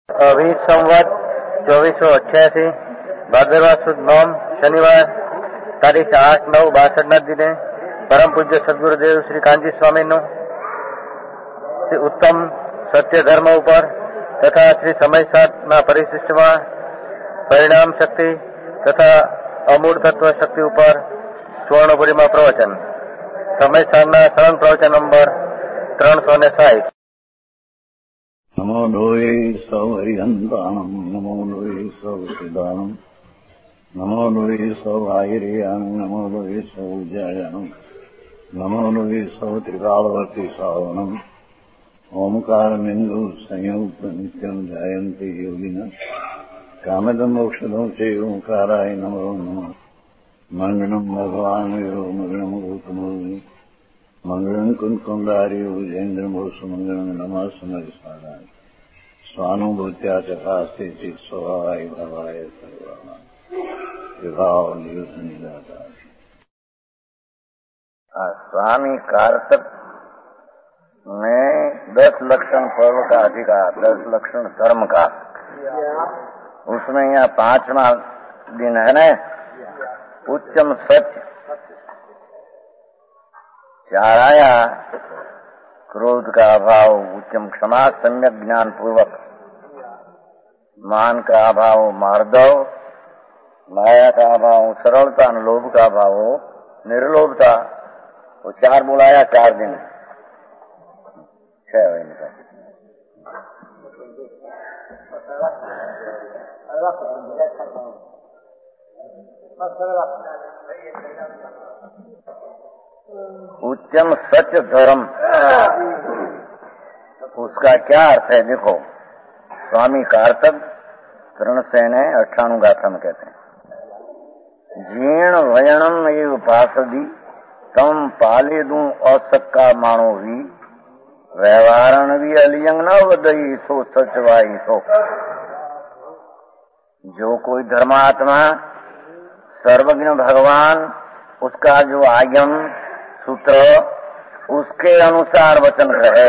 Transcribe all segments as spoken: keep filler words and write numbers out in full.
अभी संवत चौबीस सौ अठासी भाद्रवा सुद नौम शनिवार तारीख आठ नौ बासठ ना दिने परम पूज्य सद्गुरुदेव श्री कांजी स्वामी नो श्री उत्तम सत्य धर्म ऊपर तथा श्री समय साधना परिशिष्ट में परिणाम शक्ति तथा अमूल तत्व शक्ति ऊपर स्वर्णपुरी में प्रवचन समय साधना सरल प्रवचन नंबर त्रण सौ ने साठ। नमो लोये सौहरिहन्ताणम् नमो लोये सौसिदानम् नमो लोये सौभागिर्यानम् नमो लोये सौजायानम् नमो लोये सौत्रिकालवर्ति सावनम् ओंकारमिन्दु संयुक्त नित्यम् ध्यायन्ति योगिनः कामदम् मोक्षदम् च ओंकाराय नमो नमः। मङ्गलम् भगवान् वीरो मङ्गलम् गौतमोऽग्नि मंगलम कुंकुंडारी उजेन्द्रमोसु मंगलम नमः समरिसाराय स्वानुभूत्या चकास्ते चित स्वभावाय भवाय सर्वाणा विभाव नियुद्ध स्वामी कार्तिक में दस लक्षण पर्व का अधिकार, दस लक्षण धर्म का, उसमें यहाँ पांचवा दिन है न उच्चम सत्य चार आया, क्रोध का अभाव उच्चम क्षमा सम्यक ज्ञान पूर्वक, मान का अभाव मार्दव, माया का अभाव सरलता, लोभ का अभाव निर्लोभता। वो चार बुलाया चार दिन छह इनका उच्चम सत्य धर्म, उसका क्या अर्थ है? देखो, स्वामी कार्तिक तृणसेन अठाणु गाथा में कहते हैं, जीर्ण वयणम एव पासदी तम पाले दूं असक्का माणो भी व्यवहारण भी अलियंग न वदई सो सचवाई सो। जो कोई धर्मात्मा सर्वज्ञ भगवान उसका जो आगम सूत्र उसके अनुसार वचन कहे,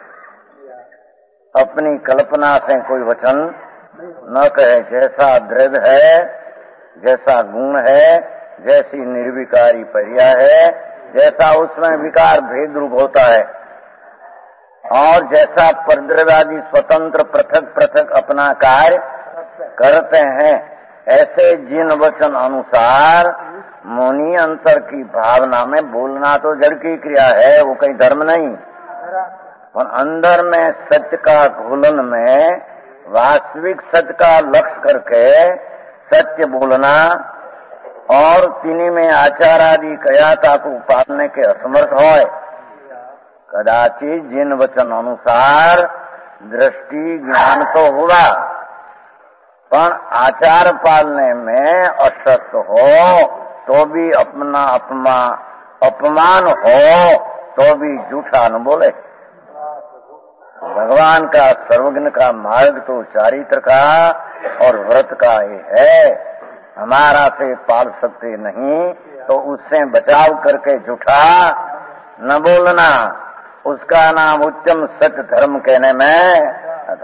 अपनी कल्पना से कोई वचन न कहे। जैसा द्रव्य है, जैसा गुण है, जैसी निर्विकारी पर्या है, जैसा उसमें विकार भेद रूप होता है, और जैसा परद्रव्यादि स्वतंत्र पृथक पृथक अपना कार्य करते हैं, ऐसे जिन वचन अनुसार मुनि अंतर की भावना में बोलना तो जड़ की क्रिया है, वो कहीं धर्म नहीं। और अंदर में सत्य का घोलन में वास्तविक सत्य का लक्ष्य करके सत्य बोलना और तिन्हीं में आचार आदि कयाता को पालने के असमर्थ होए, कदाचित जिन वचन अनुसार दृष्टि ज्ञान तो हुआ पर आचार पालने में अशक्त हो तो भी अपना अपमा अपमान हो तो भी झूठा न बोले। भगवान का सर्वज्ञ का मार्ग तो चारित्र का और व्रत का ही है, हमारा से पाल सकते नहीं तो उससे बचाव करके झूठा न बोलना, उसका नाम उच्चम सत्य धर्म कहने में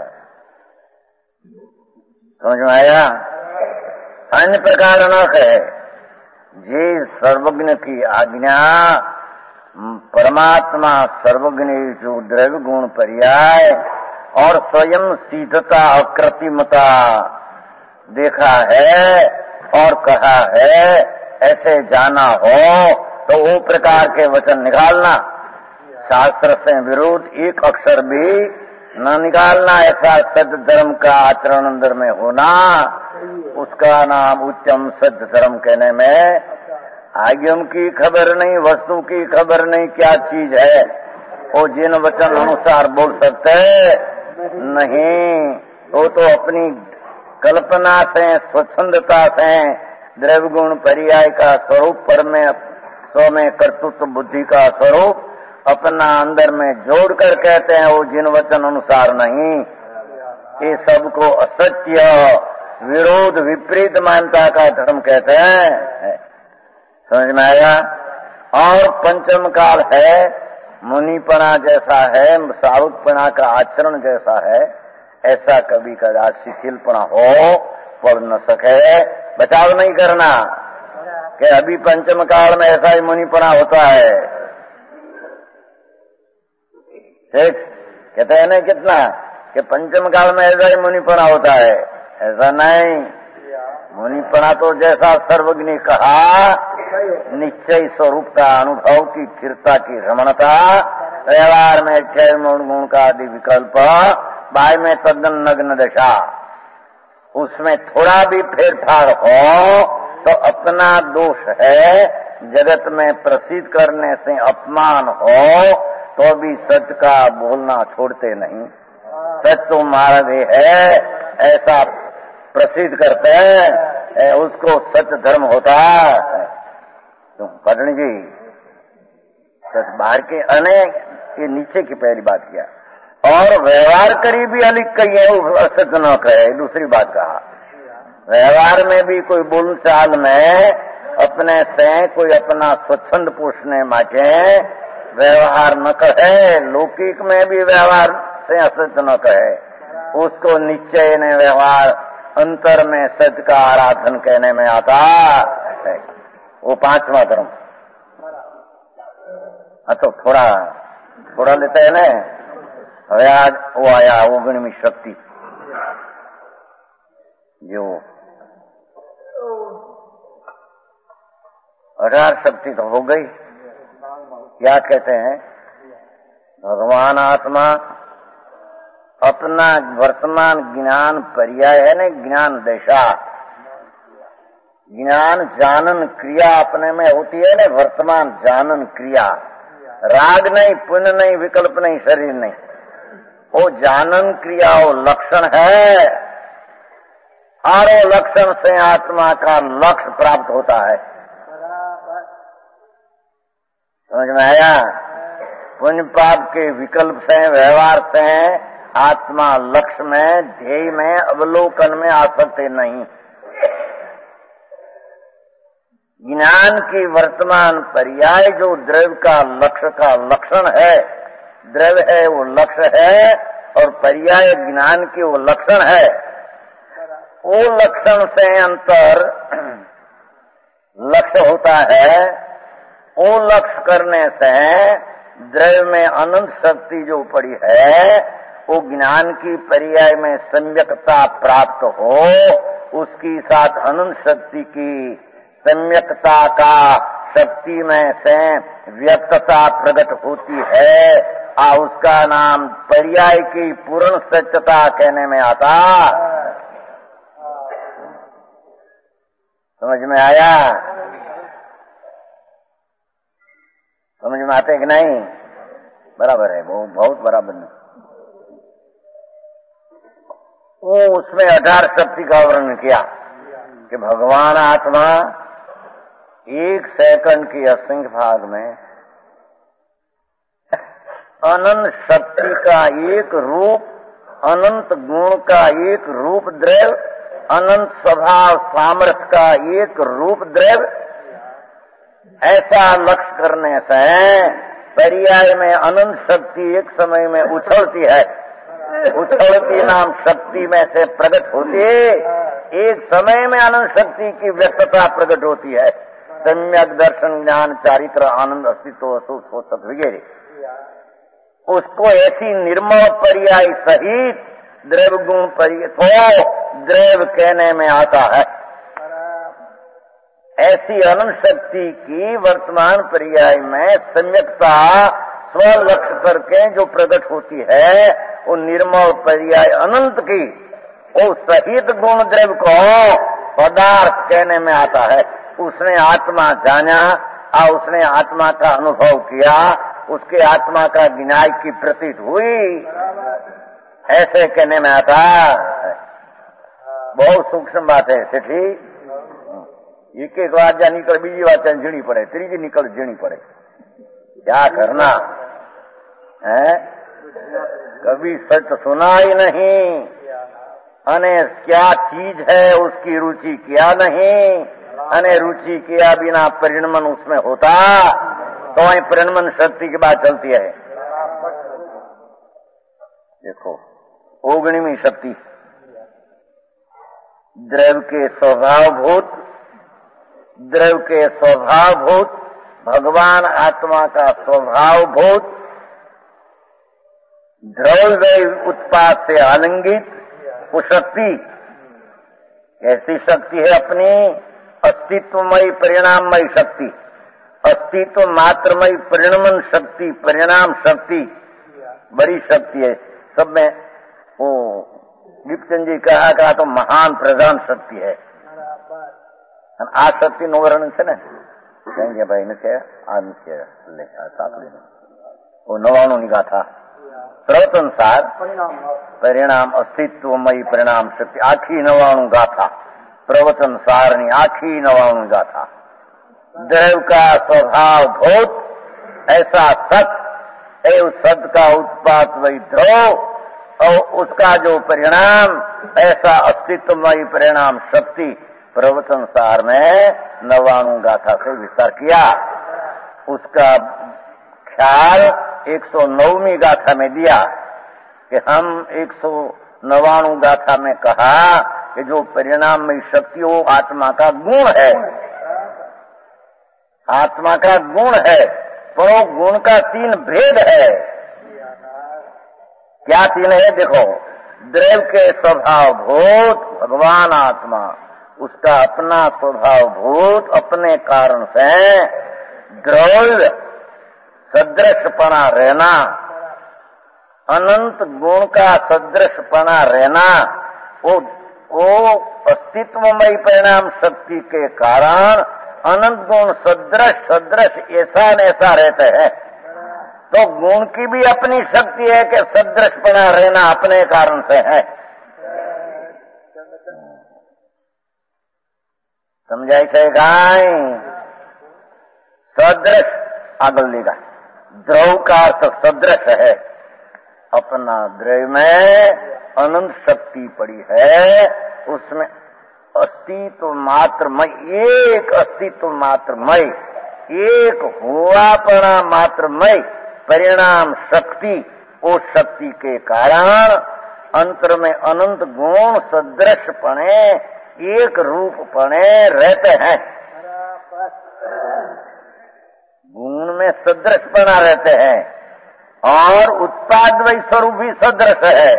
समझ में आया। अन्य प्रकार न कहे, जे सर्वज्ञ की आज्ञा परमात्मा सर्वज्ञ जो द्रव्य गुण पर्याय और स्वयं सिद्धता अकृत्रिमता देखा है और कहा है, ऐसे जाना हो तो वो प्रकार के वचन निकालना, शास्त्र से विरोध एक अक्षर भी न निकालना। ऐसा सत्य धर्म का आचरण अंदर में होना, उसका नाम उच्चम सत्य धर्म कहने में आगम की खबर नहीं, वस्तु की खबर नहीं, क्या चीज है वो जिन वचन अनुसार बोल सकते नहीं, वो तो अपनी कल्पना से स्वच्छंदता से द्रव्य गुण पर्याय का स्वरूप पर में स्व में कर्तृत्व बुद्धि का स्वरूप अपना अंदर में जोड़ कर कहते हैं, वो जिन वचन अनुसार नहीं। ये सबको असत्य विरोध विपरीत मान्यता का धर्म कहते हैं, समझ में आया। और पंचम काल है, मुनिपना जैसा है, साधुपना का आचरण जैसा है, ऐसा कभी कदा शिथिलपना हो, पढ़ न सके, बचाव नहीं करना कि अभी पंचम काल में ऐसा ही मुनिपना होता है। ठीक कहते हैं ना कितना कि पंचम काल में ऐसा ही मुनिपना होता है, ऐसा नहीं। मुनिपना तो जैसा सर्वज्ञ कहा, निश्चय स्वरूप का अनुभव की स्थिरता की रमणता, व्यवहार में क्षय मूल गुण का आदि विकल्प, बाय में तद्दन नग्न दशा, उसमें थोड़ा भी फेरफार हो तो अपना दोष है। जगत में प्रसिद्ध करने से अपमान हो तो भी सच का बोलना छोड़ते नहीं। सच तो मार्ग है, ऐसा प्रसिद्ध करते हैं, उसको सच धर्म होता है। तो पटनी जी सच बाहर के अनेक, ये नीचे की पहली बात किया। और व्यवहार करी भी अलिक कही है, सच न कहे, दूसरी बात कहा। व्यवहार में भी कोई बोलचाल में अपने से कोई अपना स्वच्छंद पोषने माटे व्यवहार न कहे, लौकिक में भी व्यवहार से असत्य न कहे, उसको निश्चय ने व्यवहार अंतर में सत्य का आराधन कहने में आता है। वो पांचवा धर्म। हाँ तो थोड़ा थोड़ा लेते हैं ना। હવે आज वो आया ओगणवी शक्ति, जो अठार शक्ति तो हो गई। क्या कहते हैं? भगवान आत्मा अपना वर्तमान ज्ञान पर्याय है ना, ज्ञान दशा, ज्ञान जानन क्रिया अपने में होती है ना, वर्तमान जानन क्रिया, राग नहीं, पुण्य नहीं, विकल्प नहीं, शरीर नहीं, वो जानन क्रिया वो लक्षण है। और वो लक्षण से आत्मा का लक्ष्य प्राप्त होता है। समझ में आया? पुण्य पाप के विकल्प से, व्यवहार से आत्मा लक्ष्य में, ध्येय में, अवलोकन में आ सकते नहीं। ज्ञान की वर्तमान पर्याय जो द्रव्य का लक्ष्य का लक्षण है, द्रव्य है वो लक्ष्य है, और पर्याय ज्ञान की वो लक्षण है। वो लक्षण से अंतर लक्ष्य होता है। वो लक्ष्य करने से द्रव्य में अनंत शक्ति जो पड़ी है, वो ज्ञान की पर्याय में सम्यकता प्राप्त हो, उसकी साथ अनंत शक्ति की सम्यकता का शक्ति में से व्यक्तता प्रकट होती है, आ उसका नाम पर्याय की पूर्ण सत्यता कहने में आता। समझ में आया? समझ में आते कि नहीं? बराबर है, वो बहुत बराबर नहीं। वो उसमें अठार शक्ति का वर्णन किया कि भगवान आत्मा एक सेकंड की असंख्य भाग में अनंत शक्ति का एक रूप, अनंत गुण का एक रूप द्रव्य, अनंत स्वभाव सामर्थ्य का एक रूप द्रव्य, ऐसा लक्ष्य करने से पर्याय में अनंत शक्ति एक समय में उछलती है। उछलती नाम शक्ति में से प्रकट होती है, एक समय में अनंत शक्ति की व्यक्तता प्रकट होती है। सम्यक दर्शन, ज्ञान, चारित्र, आनंद, अस्तित्व, असुख, सत वगैरह, उसको ऐसी निर्मल पर्याय सहित द्रव्य गुण पर्याय तो द्रव्य कहने में आता है। ऐसी अनंत शक्ति की वर्तमान पर्याय में सम्यकता स्वलक्ष्य करके जो प्रकट होती है, वो निर्मल पर्याय अनंत की वो सहित गुण द्रव्य को पदार्थ कहने में आता है। उसने आत्मा जाना और उसने आत्मा का अनुभव किया, उसके आत्मा का ज्ञान की प्रतीत हुई, ऐसे कहने में आता। बहुत सूक्ष्म बात है सेठी। एक एक बात जा निकल बीजी बात झीणी पड़े, तीजी निकल झीणी पड़े, क्या करना है? कभी सच सुना ही नहीं, अने क्या चीज है उसकी रुचि किया नहीं, अने रुचि किया बिना परिणमन उसमें होता तो वही परिणमन शक्ति की बात चलती है। देखो ओगणीवीं शक्ति, द्रव्य के स्वभावभूत, द्रव्य के स्वभावभूत, भगवान आत्मा का स्वभावभूत, द्रव्य उत्पाद से आलिंगित वो शक्ति, ऐसी शक्ति है अपनी अस्तित्वमयी परिणाममयी शक्ति, अस्तित्व मात्रमयी परिणमन शक्ति, परिणाम शक्ति, बड़ी शक्ति है। सब में वो दीपचंद जी कहा कहा तो महान प्रधान शक्ति है। आ शक्ति नो वर्णन છે ને કહેંગે ભાઈ નથી આ નથી લે આ સાંભળી वो नवाणु ની ગાથા પ્રવતનસાર પરિણામ अस्तित्वमयी परिणाम शक्ति आखी नवाणु गाथा प्रवचनसार ની आखी नवाणु गाथा द्रव्य का स्वभाव भूत ऐसा सत है, उस सत का उत्पाद वही ध्रुव और उसका जो परिणाम ऐसा अस्तित्वमयी परिणाम शक्ति प्रवचन सार में नवाणु गाथा से विस्तार किया। उसका ख्याल एक सौ नौवीं गाथा में दिया कि हम एक सौ नवाणु गाथा में कहा कि जो परिणाम में शक्ति वो आत्मा का गुण है, आत्मा का गुण है, पर वो गुण का तीन भेद है। क्या तीन है? देखो, द्रव्य के स्वभाव भूत भगवान आत्मा, उसका अपना स्वभाव भूत अपने कारण से द्रव्य सदृशपना रहना, अनंत गुण का सदृशपना रहना, वो वो अस्तित्वमयी परिणाम शक्ति के कारण अनंत गुण सदृश सदृश ऐसा न ऐसा रहते हैं। तो गुण की भी अपनी शक्ति है कि सदृशपना रहना अपने कारण से है। समझाई છે गाय सदृश आगल लेगा द्रव का अर्थ सदृश है, अपना द्रव्य में अनंत शक्ति पड़ी है, उसमें अस्तित्व मात्रमय, एक अस्तित्व मात्रमय, एक हुआपना मात्रमय परिणाम शक्ति, उस शक्ति के कारण अंतर में अनंत गुण सदृशपणे एक रूपपणे रहते हैं। गुण में सदृशपना रहते हैं और उत्पाद वही स्वरूप भी सदृश है।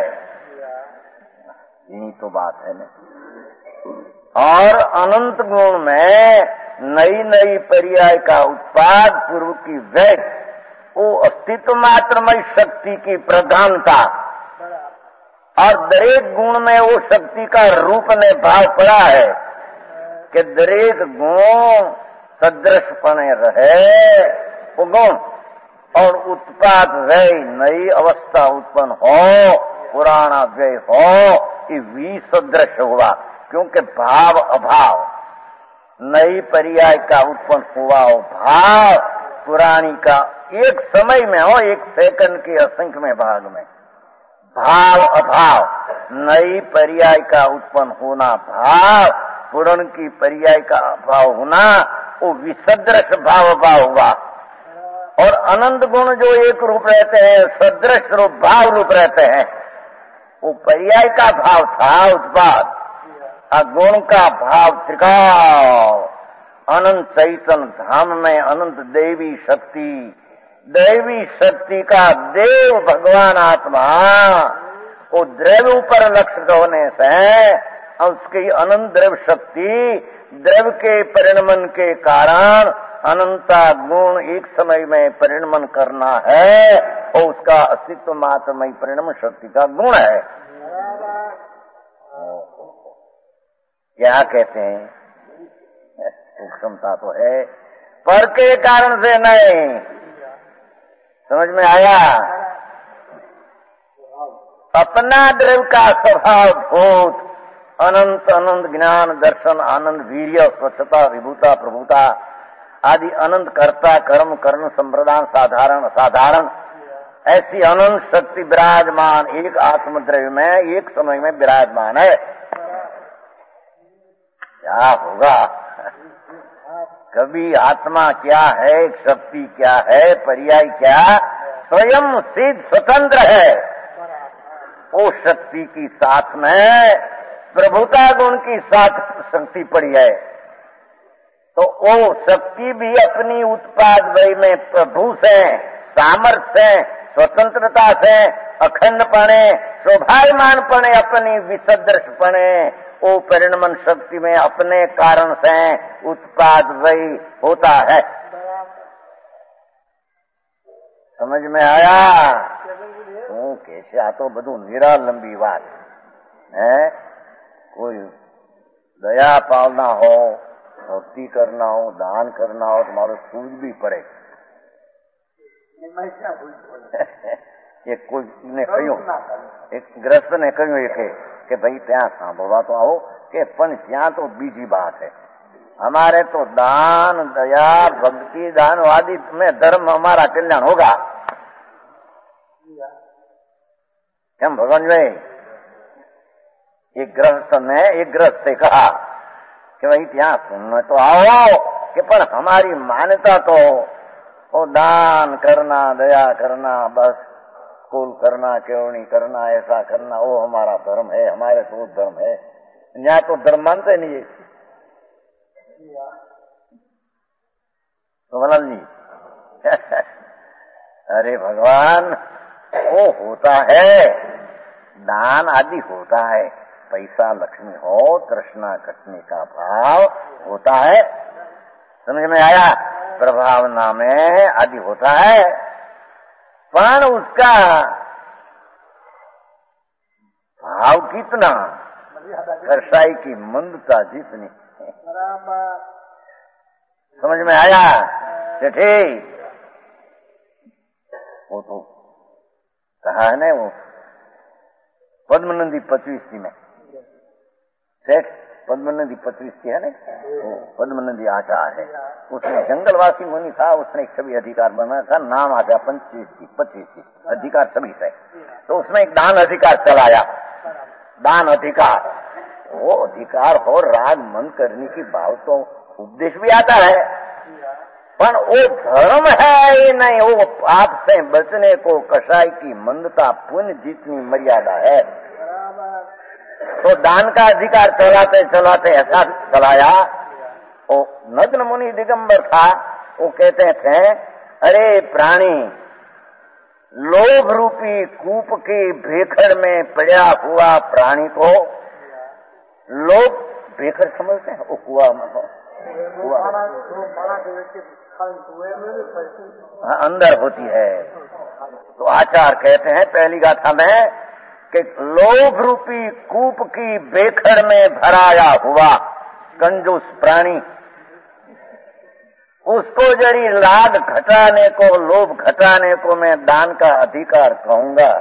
यही तो बात है ना। और अनंत गुण में नई नई पर्याय का उत्पाद पूर्व की व्यय, वो अस्तित्व मात्रमय शक्ति की प्रधानता, और दरेक गुण में वो शक्ति का रूप ने भाव पड़ा है कि दरेक गुण सदृशपणे रहे, वो गुण और उत्पाद व्यय नई अवस्था उत्पन्न हो, पुराना व्यय हो, ये विसदृश हुआ, क्योंकि भाव अभाव, नई पर्याय का उत्पन्न हुआ हो भाव, पुरानी का एक समय में हो, एक सेकंड के असंख्य भाग में भाव अभाव, नई पर्याय का उत्पन्न होना भाव, पुरान की पर्याय का अभाव होना, वो विसदृश भाव अभाव हुआ। और अनंत गुण जो एक रूप रहते हैं, सदृश रूप भाव रूप रहते हैं, वो पर्याय का भाव था उत्पाद, गुण का भाव त्रिकाल, अनंत चैतन्य धाम में अनंत देवी शक्ति, दैवी शक्ति का देव भगवान आत्मा, वो द्रव्य ऊपर लक्षित होने से उसकी अनंत द्रव्य शक्ति, द्रव्य के परिणमन के कारण अनंता गुण एक समय में परिणमन करना है, और उसका अस्तित्व मात्रमय परिणमन शक्ति का गुण है। क्या कहते हैं? सूक्ष्मता तो है, पर के कारण से नहीं। समझ में आया? अपना द्रव्य का स्वभाव भूत अनंत अनंत ज्ञान दर्शन आनंद वीर्य स्वच्छता विभूता प्रभुता आदि अनंत कर्ता कर्म कर्ण संप्रदान साधारण असाधारण ऐसी अनंत शक्ति विराजमान एक आत्मद्रव्य में एक समय में विराजमान है। क्या होगा? कभी आत्मा क्या है, शक्ति क्या है, पर्याय क्या, स्वयं सिद्ध स्वतंत्र है। वो शक्ति की साथ में प्रभुता गुण की साथ शक्ति पड़ी है, तो वो शक्ति भी अपनी उत्पाद वय में प्रभु से, सामर्थ्य से, स्वतंत्रता से, अखंडपणे, शोभायमानपणे, अपनी विसदृशपणे, वो परिणमन शक्ति में अपने कारण से उत्पाद वय होता है। समझ में आया? હું કે છે આ તો બધું નિરાલંબી વાત है। कोई दया पालना हो, भक्ति करना हो, दान करना हो, तुम्हारो सूझ भी पड़े। एक कोई ने કહ્યું, એક ગ્રસ્ત ને કહ્યું એક કે ભાઈ ત્યાં સાંભળવા તો આવો, કે પણ ત્યાં તો બીજી बात है, हमारे तो दान, दया, भक्ति, दान आदि में धर्म हमारा कल्याण होगा। क्या भगवान भाई? एक गृहस्थ ने एक गृहस्थ से कहा कि भाई ત્યાં सुनने तो आओ, कि पर हमारी मान्यता तो वो दान करना, दया करना, बस कुल करना, केवनी करना, ऐसा करना, वो हमारा धर्म है, हमारे तो धर्म है। यहाँ तो धर्म मानते नहीं है। तो मलाल जी अरे भगवान, वो होता है, दान आदि होता है, पैसा लक्ष्मी हो, तृष्णा कटने का भाव होता है, समझ में आया? प्रभावना में आदि होता है, पर उसका भाव कितना, कसाई की मंदता जितनी। समझ में आया? ठीक, वो तो कहा है ना, वो पद्मनंदी पचवीसी में सेठ पद्मनंदी पचवीसी है ना, वो पद्मनंदी आचार है, उसने जंगलवासी मुनि था, उसने एक छवि अधिकार बनाया था, नाम आ गया पंचवीसी पच्चीसी अधिकार छवि से। तो उसमें एक दान अधिकार चलाया, दान अधिकार, वो अधिकार हो राग मन करने की भाव तो उपदेश भी आता है, पर वो धर्म है ही नहीं, वो पाप से बचने को कसाई की मंदता पुण्य जितनी मर्यादा है। तो दान का अधिकार चलाते चलाते ऐसा चलाया, वो नग्न मुनि दिगंबर था, वो कहते थे, अरे प्राणी, लोभ रूपी कूप की भेखड़ में पड़ा हुआ प्राणी को, लोभ भेखड़ समझते हैं, वो कुआ में कुआ हाँ, अंदर होती है। तो आचार्य कहते हैं पहली गाथा में कि लोभ रूपी कूप की भेखड़ में भराया हुआ कंजूस प्राणी, उसको जरी लाद घटाने को, लोभ घटाने को मैं दान का अधिकार कहूंगा।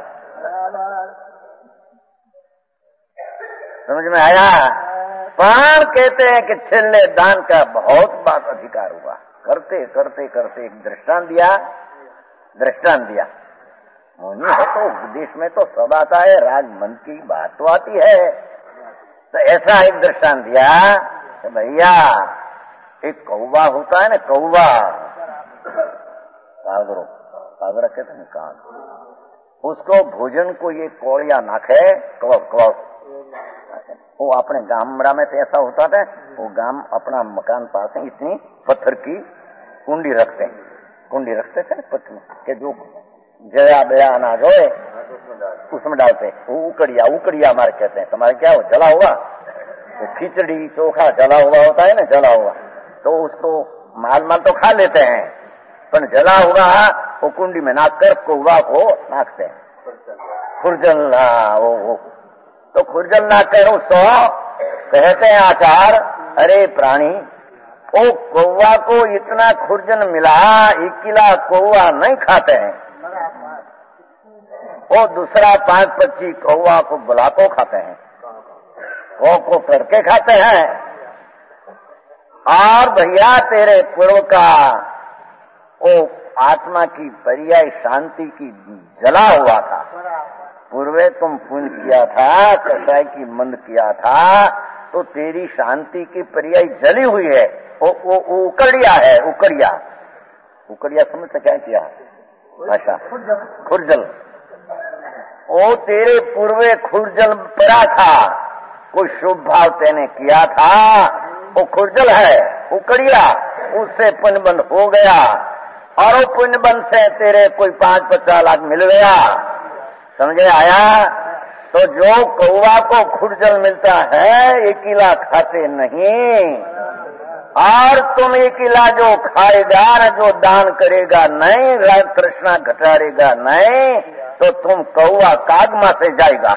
समझ में आया? पर कहते हैं कि छेले दान का बहुत बात अधिकार हुआ, करते करते करते एक दृष्टांत दिया, दृष्टांत दिया। मुनि है तो उपदेश में तो सब आता है, राग मन की बात तो आती है। तो ऐसा एक दृष्टांत दिया कि भैया एक कौवा होता है ना, कौवा कागरो, कागरा कहते हैं काग, उसको भोजन को ये कोड़िया नाखे, कवक कवक, वो अपने गामड़ा में तो ऐसा होता था, वो गाम अपना मकान पास है, इतनी पत्थर की कुंडी रखते हैं, कुंडी रखते थे पत्थर में, कि जो जया बया अनाज हो उसमें डालते हैं। वो उकड़िया, उकड़िया हमारे कहते हैं, तुम्हारे क्या हो, जला हुआ, तो खिचड़ी चोखा जला हुआ होता है ना, जला हुआ, तो उसको माल माल तो खा लेते हैं, पर जला हुआ वो कुंडी में नाक कर कौवा को नाकते हैं, खुरजल, वो वो तो खुरजल ना कर उसको कहते हैं आचार, अरे प्राणी, वो कौवा को इतना खुरजन मिला, इकिला कौवा नहीं खाते हैं, वो दूसरा पांच पच्चीस कौवा को बुला को खाते हैं, वो को करके खाते हैं। और भैया तेरे पूर्व का वो आत्मा की पर्याय शांति की जला हुआ था, पूर्वे तुम पुण्य किया था, कसाई की मंद किया था, तो तेरी शांति की पर्याय जली हुई है, वो वो उकड़िया है, उकड़िया, उकड़िया समझ से क्या किया भाषा, खुरजल, वो तेरे पूर्वे खुरजल पड़ा था, कोई शुभ भाव तेने किया था, वो खुरजल है, उकड़िया, उससे पुण्यबंध हो गया और वो पुण्यबंध से तेरे कोई पांच पचास लाख मिल गया। समझे आया? तो जो कौवा को खुरजल मिलता है एक किला खाते नहीं, और तुम एक किला जो खाएगा न, जो दान करेगा नहीं, राग तृष्णा घटारेगा नहीं, तो तुम कौवा कागमा से जाएगा।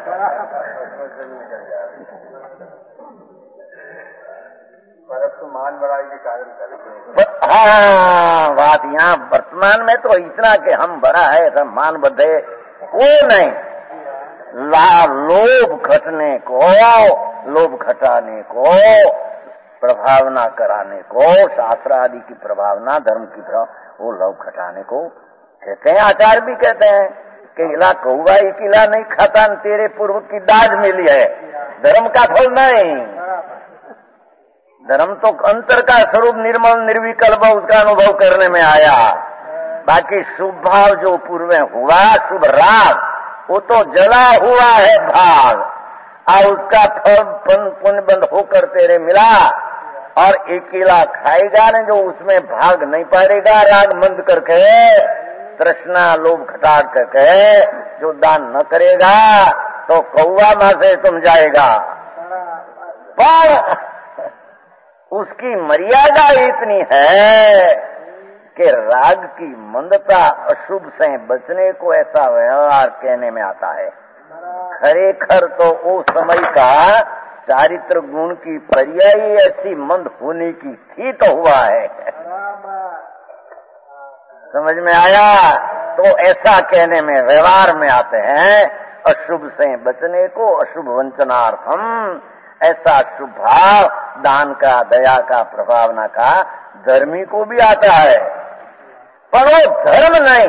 वर्तमान बड़ाई के कारण करते। हाँ, बात यहाँ वर्तमान में तो इतना कि हम बड़ा है, सब मान बधे, वो नहीं। ला लोभ घटने को, लोभ घटाने को, प्रभावना कराने को, शास्त्र आदि की प्रभावना, धर्म की प्रभाव, वो लोभ घटाने को कहते हैं। आचार्य भी कहते हैं कि इला कौवा एक किला नहीं खाता, तेरे पूर्व की दाज मिली है, धर्म का फल नहीं। धर्म तो अंतर का स्वरूप निर्मल निर्विकल्प, उसका अनुभव करने में आया। बाकी शुभ भाव जो पूर्व हुआ, शुभ राग, वो तो जला हुआ है भाग, और उसका फल पुण्य बंद होकर तेरे मिला। और एक किला खाएगा न, जो उसमें भाग नहीं पड़ेगा, राग मंद करके, तृष्णा लोभ घटाट करके, जो दान न करेगा, तो कौवा मां से तुम जाएगा। पर उसकी मर्यादा इतनी है कि राग की मंदता, अशुभ से बचने को ऐसा व्यवहार कहने में आता है। खरेखर तो वो समय का चारित्र गुण की पर्यायी ऐसी मंद होने की थी तो हुआ है। समझ में आया? तो ऐसा कहने में व्यवहार में आते हैं, अशुभ से बचने को, अशुभ वंचनार्थम, ऐसा शुभ भाव दान का, दया का, प्रभावना का धर्मी को भी आता है, पर वो धर्म नहीं।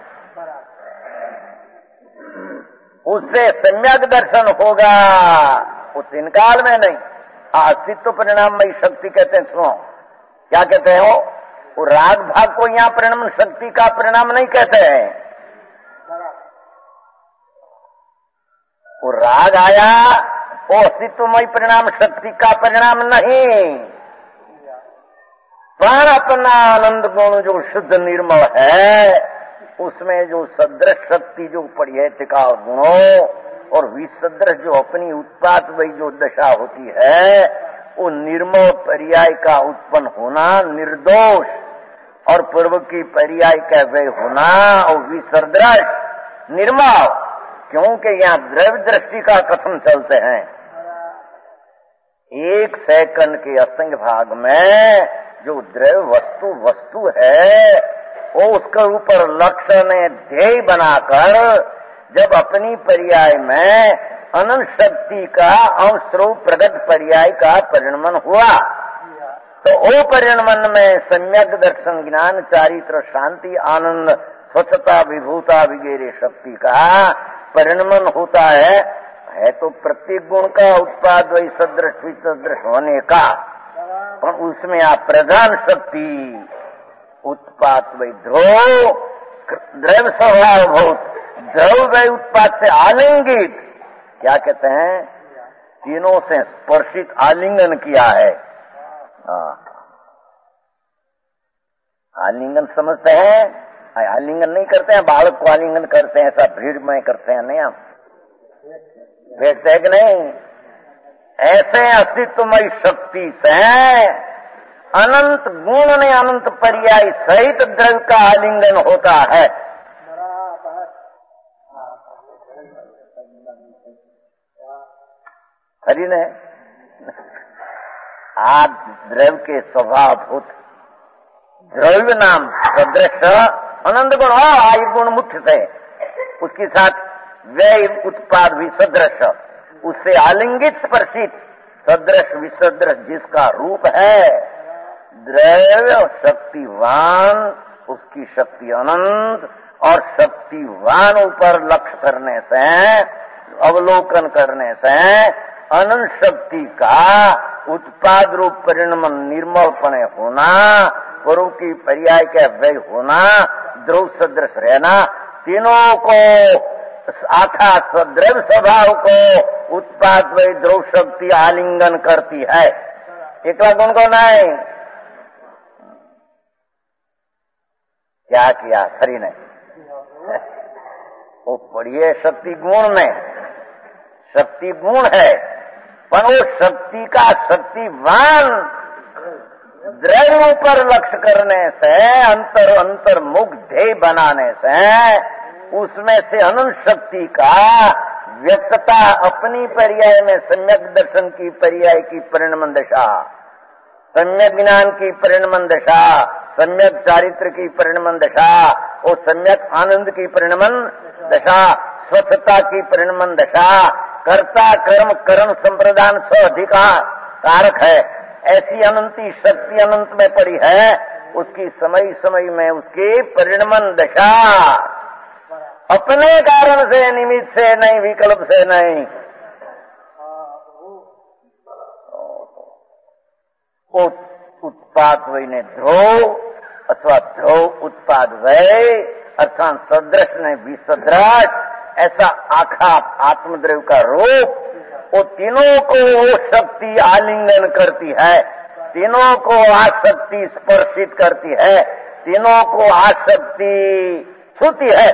उससे सम्यक दर्शन होगा, वो तीन काल में नहीं। अस्तित्व परिणाममयी शक्ति कहते हैं। सुनो क्या कहते हैं? वो राग भाग को यहाँ परिणाम शक्ति का परिणाम नहीं कहते हैं। वो राग आया, वो अस्तित्वमय परिणाम शक्ति का परिणाम नहीं। प्राण अपना आनंद गुण जो शुद्ध निर्मल है, उसमें जो सदृश शक्ति जो पड़ी है टिकाऊ गुणों, और विसदृश जो अपनी उत्पाद वही जो दशा होती है, वो निर्मल पर्याय का उत्पन्न होना, निर्दोष और पूर्व की पर्याय का वह होना, और विसदृश निर्मल। क्योंकि यहाँ द्रव्य दृष्टि का कथन चलते हैं। एक सेकंड के असंग भाग में जो द्रव्य वस्तु वस्तु है, वो उसके ऊपर लक्ष्य ने ध्येय बनाकर जब अपनी पर्याय में अनंत शक्ति का अंशरूप प्रगट पर्याय का परिणमन हुआ, तो वो परिणमन में सम्यक दर्शन, ज्ञान, चारित्र, शांति, आनंद, स्वच्छता, विभूता वगैरह शक्ति का परिणमन होता है। है तो प्रत्येक गुण का उत्पाद वही सदृश विसदृश होने का, पर उसमें आप प्रधान शक्ति उत्पाद वही ध्रुव, द्रव्य स्वभाव बहुत ध्रुव वही उत्पाद से आलिंगित, क्या कहते हैं, तीनों से स्पर्शित आलिंगन किया है। आलिंगन समझते हैं? आलिंगन नहीं करते हैं, बालक को आलिंगन करते हैं, ऐसा भीड़ में करते हैं नहीं, हम देखते हैं कि नहीं? ऐसे अस्तित्वमय शक्ति से अनंत गुण ने अनंत पर्याय सहित द्रव्य का आलिंगन होता है। हरि ने आज द्रव्य के स्वभाव भूत द्रव्य नाम सदृश अनंत गुण हो, आयु गुण मुख्य थे, उसके साथ व्यय उत्पाद भी सदृश, उससे आलिंगित स्पर्शित सदृश विसदृश जिसका रूप है द्रव्य शक्तिवान, उसकी शक्ति अनंत, और शक्तिवान ऊपर लक्ष्य करने से, अवलोकन करने से अनंत शक्ति का उत्पाद रूप परिणमन निर्मलपणे होना, पूर्व की पर्याय का व्यय होना, ध्रुव सदृश रहना, तीनों को आखा सद्रव स्वभाव को उत्पाद वही ध्रुव शक्ति आलिंगन करती है। एकला गुण को नहीं क्या किया खरी ने वो पढ़िए शक्ति गुण में, शक्ति गुण है पर वो शक्ति का शक्तिवान द्रव्यों पर लक्ष्य करने से, अंतर अंतर मुख ध्येय बनाने से उसमें से अनंत शक्ति का व्यक्तता अपनी पर्याय में सम्यक दर्शन की पर्याय की परिणमन दशा, सम्यक ज्ञान की परिणमन दशा, सम्यक चारित्र की परिणमन दशा और सम्यक आनंद की परिणमन दशा, स्वच्छता की परिणमन दशा, कर्ता कर्म करण संप्रदान स्व अधिकार कारक है। ऐसी अनंती शक्ति अनंत में पड़ी है, उसकी समय समय में उसकी परिणमन दशा अपने कारण से, निमित्त से नहीं, विकल्प से नहीं, उत्पाद वही ने ध्रुव अथवा ध्रुव उत्पाद वय अर्थात सदृश ने विसदृश, ऐसा आखा आत्मद्रव्य का रूप वो तीनों को वो शक्ति आलिंगन करती है, तीनों को आसक्ति स्पर्शित करती है, तीनों को आसक्ति छूती है।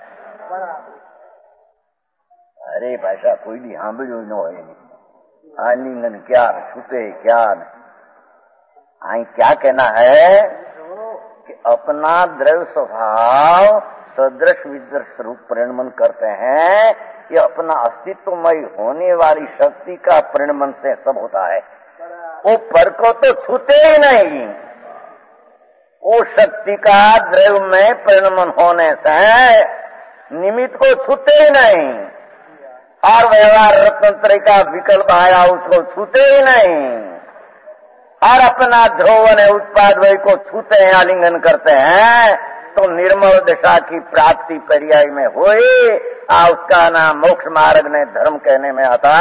अरे भाषा कोई भी सांभळ्यो न होय, आलिंगन क्या छूते क्या आई क्या कहना है कि अपना द्रव्य स्वभाव सदृश विदृश रूप परिणमन करते हैं, ये अपना अस्तित्वमय होने वाली शक्ति का परिणमन से सब होता है। वो पर को तो छूते ही नहीं, वो शक्ति का द्रव्य में परिणमन होने से निमित्त को छूते ही नहीं, और व्यवहार रत्नत्रय का विकल्प आया उसको छूते ही नहीं, और अपना ध्रुव ने उत्पाद वही को छूते हैं, आलिंगन करते हैं, तो निर्मल दशा की प्राप्ति पर्याय में हुई। आ उसका नाम मोक्ष मार्ग ने धर्म कहने में आता।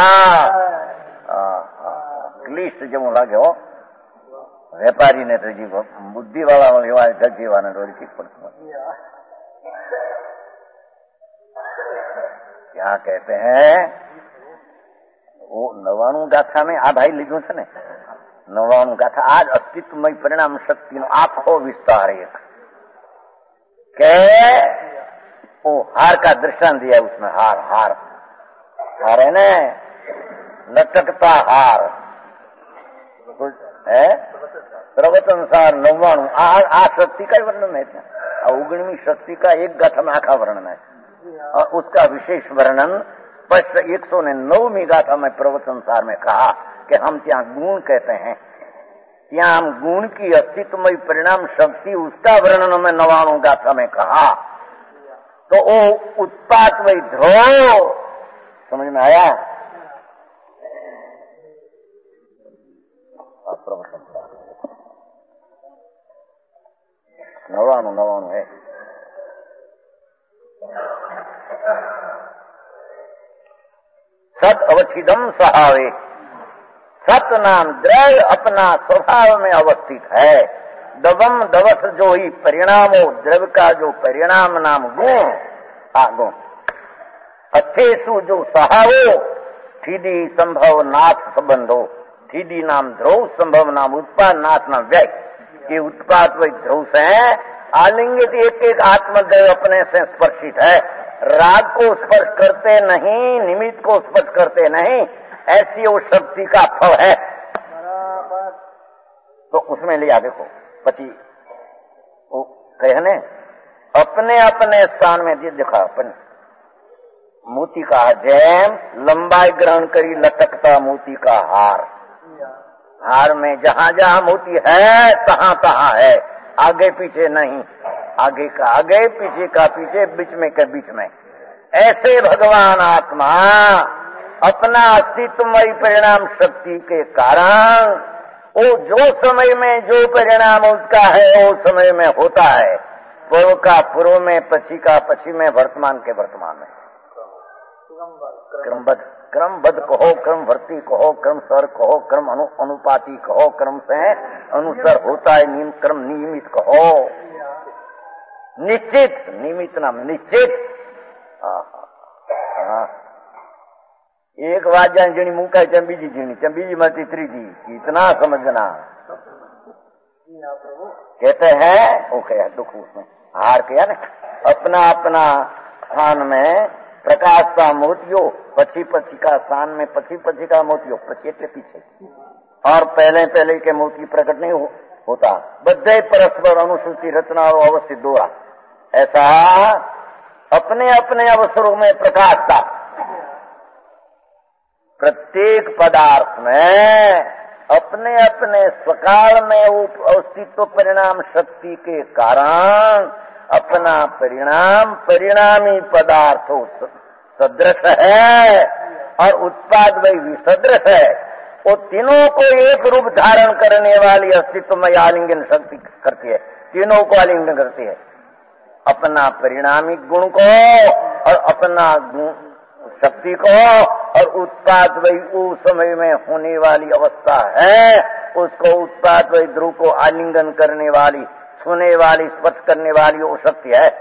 क्लिष्ट जब लगे हो व्यापारी ने तो जी बुद्धि वाला गजीवा ने रोज की पड़ती क्या कहते हैं वो नवाणु गाथा में आ भाई लिखू छे ने नवाणु गाथा आज अस्तित्वमय परिणाम शक्ति नो आखो विस्तार एक के वो हार का दृष्टांत दिया उसमें, हार हार हार है ने लटकता हार है प्रवचनसार नवाणु आ शक्ति का वर्णन है, उगणवी शक्ति का एक गाथा में आखा वर्णन है और उसका विशेष वर्णन स्पष्ट एक सौ ने नौवीं गाथा में प्रवचनसार में कहा कि हम ત્યાં गुण कहते हैं, ત્યાં हम गुण की अस्तित्वमय परिणाम शक्ति उसका वर्णन में नवाणु गाथा में कहा। तो वो उत्पाद वही ध्रुव समझ में आया। नवाणु नवाणु है सत अवच्छिदम सहावे, सत नाम द्रव्य अपना स्वभाव में अवस्थित है। दवम दवस जो ही परिणामो द्रव्य का जो परिणाम नाम गुण आ गुण अथेसु जो सहावो थीडी संभव नाथ संबंधो, थीडी नाम ध्रुव संभव नाम उत्पाद नाथ नाम व्यय, ये उत्पाद वही ध्रुव से आलिंगित एक एक आत्मद्रव्य अपने से स्पर्शित है, राग को स्पर्श करते नहीं, निमित्त को स्पर्श करते नहीं, ऐसी वो शक्ति का फल है। तो उसमें लिया देखो पति वो कहने अपने अपने स्थान में दिखा अपने मोती का जैम लंबाई ग्रहण करी लटकता मोती का हार, हार में जहां जहां मोती है तहां तहां है, आगे पीछे नहीं, आगे का आगे पीछे का पीछे बीच में के बीच में। ऐसे भगवान आत्मा अपना अस्तित्वमय परिणाम शक्ति के कारण वो जो समय में जो परिणाम उसका है वो समय में होता है, पूर्व का पूर्व में, पछी का पछी में, वर्तमान के वर्तमान में। क्रमबद्ध क्रमबद्ध कहो, क्रम वर्ती कहो, क्रम सर कहो, क्रम अनु, अनुपाती कहो, क्रम से अनुसर होता है, नियम क्रम नियमित कहो, निश्चित नियमित नाम निश्चित। हाँ, एक वाजा जीणी मुका चंबीजी जीणी चंबीजी मती त्रीजी, इतना समझना। कहते हैं वो क्या दुख उसमें हार किया ना, अपना अपना स्थान में प्रकाश का मोतियो, पछी पछी का स्थान में पछी पछी का मोतियो, पछी एटले पीछे, और पहले पहले के मोती प्रकट नहीं हो, होता। बद्धे परस्पर अनुसूची रचना और अवस्थित दोरा, ऐसा अपने अपने अवसरों में प्रकाश का प्रत्येक पदार्थ में अपने अपने स्वकाल में अस्तित्व परिणाम शक्ति के कारण अपना परिणाम परिणामी पदार्थ सदृश है और उत्पाद वही विसदृश है। वो तीनों को एक रूप धारण करने वाली अस्तित्व में आलिंगन शक्ति करती है, तीनों को आलिंगन करती है, अपना परिणामी गुण को और अपना गुण शक्ति को, और उत्पाद वही उस समय में होने वाली अवस्था है, उसको उत्पाद वही ध्रुव को आलिंगन करने वाली, छूने वाली, स्पर्श करने वाली वो शक्ति है।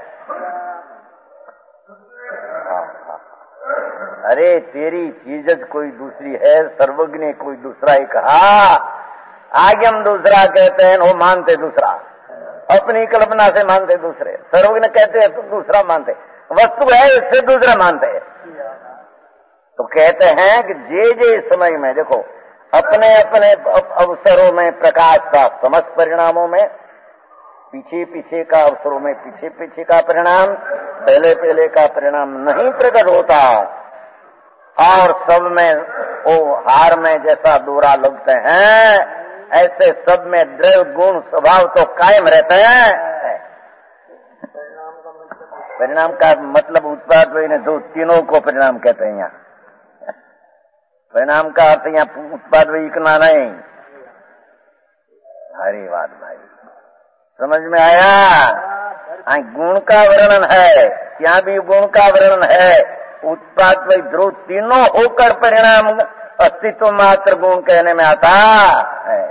अरे तेरी चीज कोई दूसरी है, सर्वज्ञ कोई दूसरा ही कहा, आगे हम दूसरा कहते हैं, वो मानते दूसरा, अपनी कल्पना से मानते दूसरे, सर्वज्ञ कहते हैं तो दूसरा मानते, वस्तु है इससे दूसरा मानते हैं। तो कहते हैं कि जे जे समय में देखो अपने अपने अवसरों में प्रकाश का समस्त परिणामों में, पीछे पीछे का अवसरों में पीछे पीछे का परिणाम, पहले पहले का परिणाम नहीं प्रकट होता, और सब में वो हार में जैसा दोरा लगते हैं, ऐसे सब में द्रव्य गुण स्वभाव तो कायम रहते हैं। परिणाम का मतलब उत्पाद वही ने दो तीनों को परिणाम कहते हैं। यहाँ परिणाम का अर्थ यहाँ उत्पाद वही इतना नहीं। हरी बात भाई, समझ में आया? गुण का वर्णन है, यहाँ भी गुण का वर्णन है, उत्पाद वही ध्रुव तीनों होकर परिणाम अस्तित्व मात्र गुण कहने में आता है।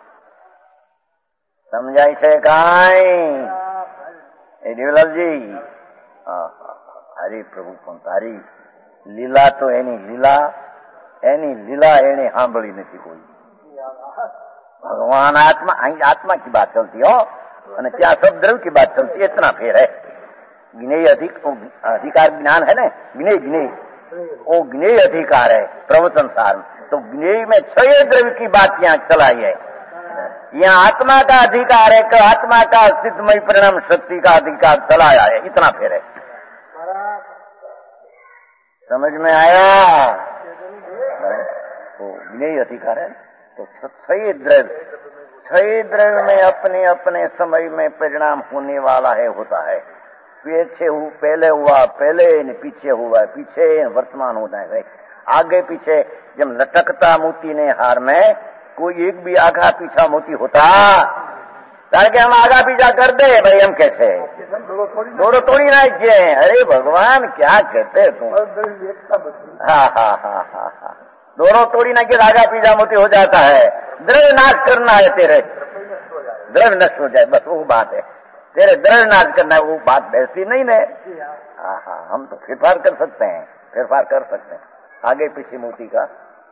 समझाई છે કાંઈ એ દેવલાલજી? હરી પ્રભુ પણ તારી લીલા તો એની લીલા એની લીલા એને સાંભળી નથી કોઈ। भगवान आत्मा आत्मा की बात चलती हो, और क्या सब द्रव्य की बात चलती है, इतना फेर है। ज्ञेय अधिक अधिकार ज्ञान है ना, ज्ञेय ज्ञेय वो ज्ञेय अधिकार है प्रवचन सार में, तो ज्ञेय में छह द्रव्य की बात यहाँ चलाई है। यहाँ आत्मा का अधिकार है कि आत्मा का अस्तित्वमय परिणाम शक्ति का अधिकार चलाया है, इतना फेर है। समझ में आया? तो ज्ञेय अधिकार है, तो छह द्रव्य छह द्रव्य में अपने अपने समय में परिणाम होने वाला है, होता है। पीछे हु, पहले हुआ पहले, पीछे हुआ पीछे, वर्तमान होता है। आगे पीछे जब लटकता मोती ने हार में कोई एक भी आगा पीछा मोती होता, ताकि हम आगा पीछा कर दे भाई, हम कैसे दोनों तोड़ी ना किए। अरे भगवान क्या कहते तुम? हाँ हाँ हाँ हाँ हाँ दोनों तोड़ी ना किए, आगा पीछा मोती हो जाता है। द्रव्य नाश करना है तेरे, द्रव्य नष्ट हो जाए, बस वो बात है। तेरे द्रव्य नाश करना है, वो बात ऐसी नहीं है। हाँ हाँ हम तो फेरफार कर सकते हैं, फेरफार कर सकते हैं आगे पीछे मोती का।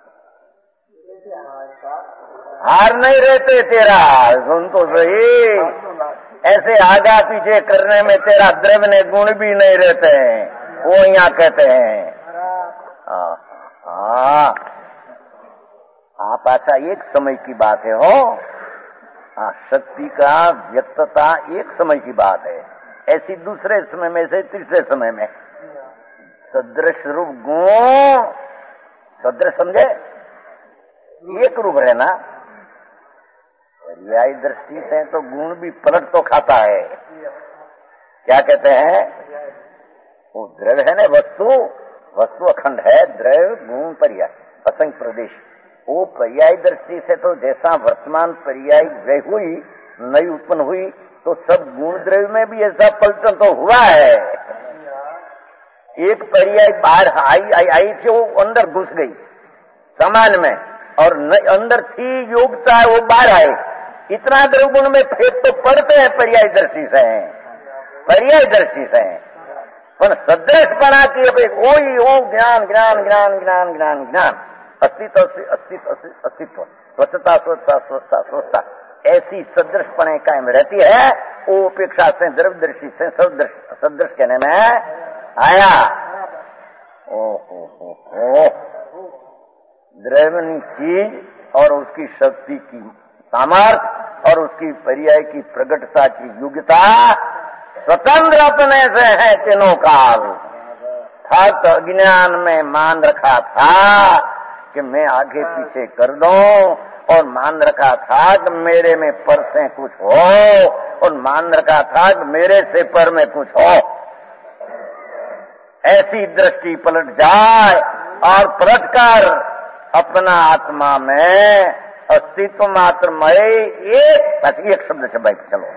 हार नहीं रहते तेरा, सुन तो सही, ऐसे आगा पीछे करने में तेरा द्रव्य ने गुण भी नहीं रहते हैं, वो यहाँ कहते हैं। हाँ आप अच्छा एक समय की बात है हो, हाँ शक्ति का व्यक्तता एक समय की बात है, ऐसी दूसरे समय में से तीसरे समय में सदृश रूप गुण, सदृश समझे, एक रूप रहना। पर्यायी दृष्टि से तो गुण भी पलट तो खाता है। क्या कहते हैं? वो द्रव्य है ना, वस्तु वस्तु अखंड है, द्रव्य गुण पर्याय असंख्य प्रदेश। वो पर्यायी दृष्टि से तो जैसा वर्तमान पर्यायी ग्रह हुई नई उत्पन्न हुई, तो सब गुण द्रव्य में भी ऐसा पलटन तो हुआ है। एक पर्याय बाहर आई आई आई थी, वो अंदर घुस गई समान में, और अंदर थी योग्यता वो बाहर आए। इतना द्रव्य गुण में भेद तो पड़ते हैं पर्याय दृष्टि से, पर्याय दृष्टि से। पण सदृशपणा की अपेक्षा वही वो ज्ञान ज्ञान ज्ञान ज्ञान ज्ञान ज्ञान अस्तित्व अस्तित्व अस्तित्व स्वच्छता स्वच्छता स्वच्छता स्वच्छता ऐसी सदृशपणे कायम रहती है। वो अपेक्षा से द्रव्यदर्शी से सदृश सदृश कहने में आया। ओ हो हो हो द्रव्यनी चीज और उसकी शक्ति की सामर्थ्य और उसकी पर्याय की प्रगटता की योग्यता स्वतंत्र अपने से है तीनों काल। हर अज्ञान में मान रखा था कि मैं आगे पीछे कर दूं और मान रखा था कि मेरे में पर से कुछ हो और मान रखा था कि मेरे से पर में कुछ हो। ऐसी दृष्टि पलट जाए और पलटकर अपना आत्मा में अस्तित्व मात्र में एक एक शब्द से भाई चलो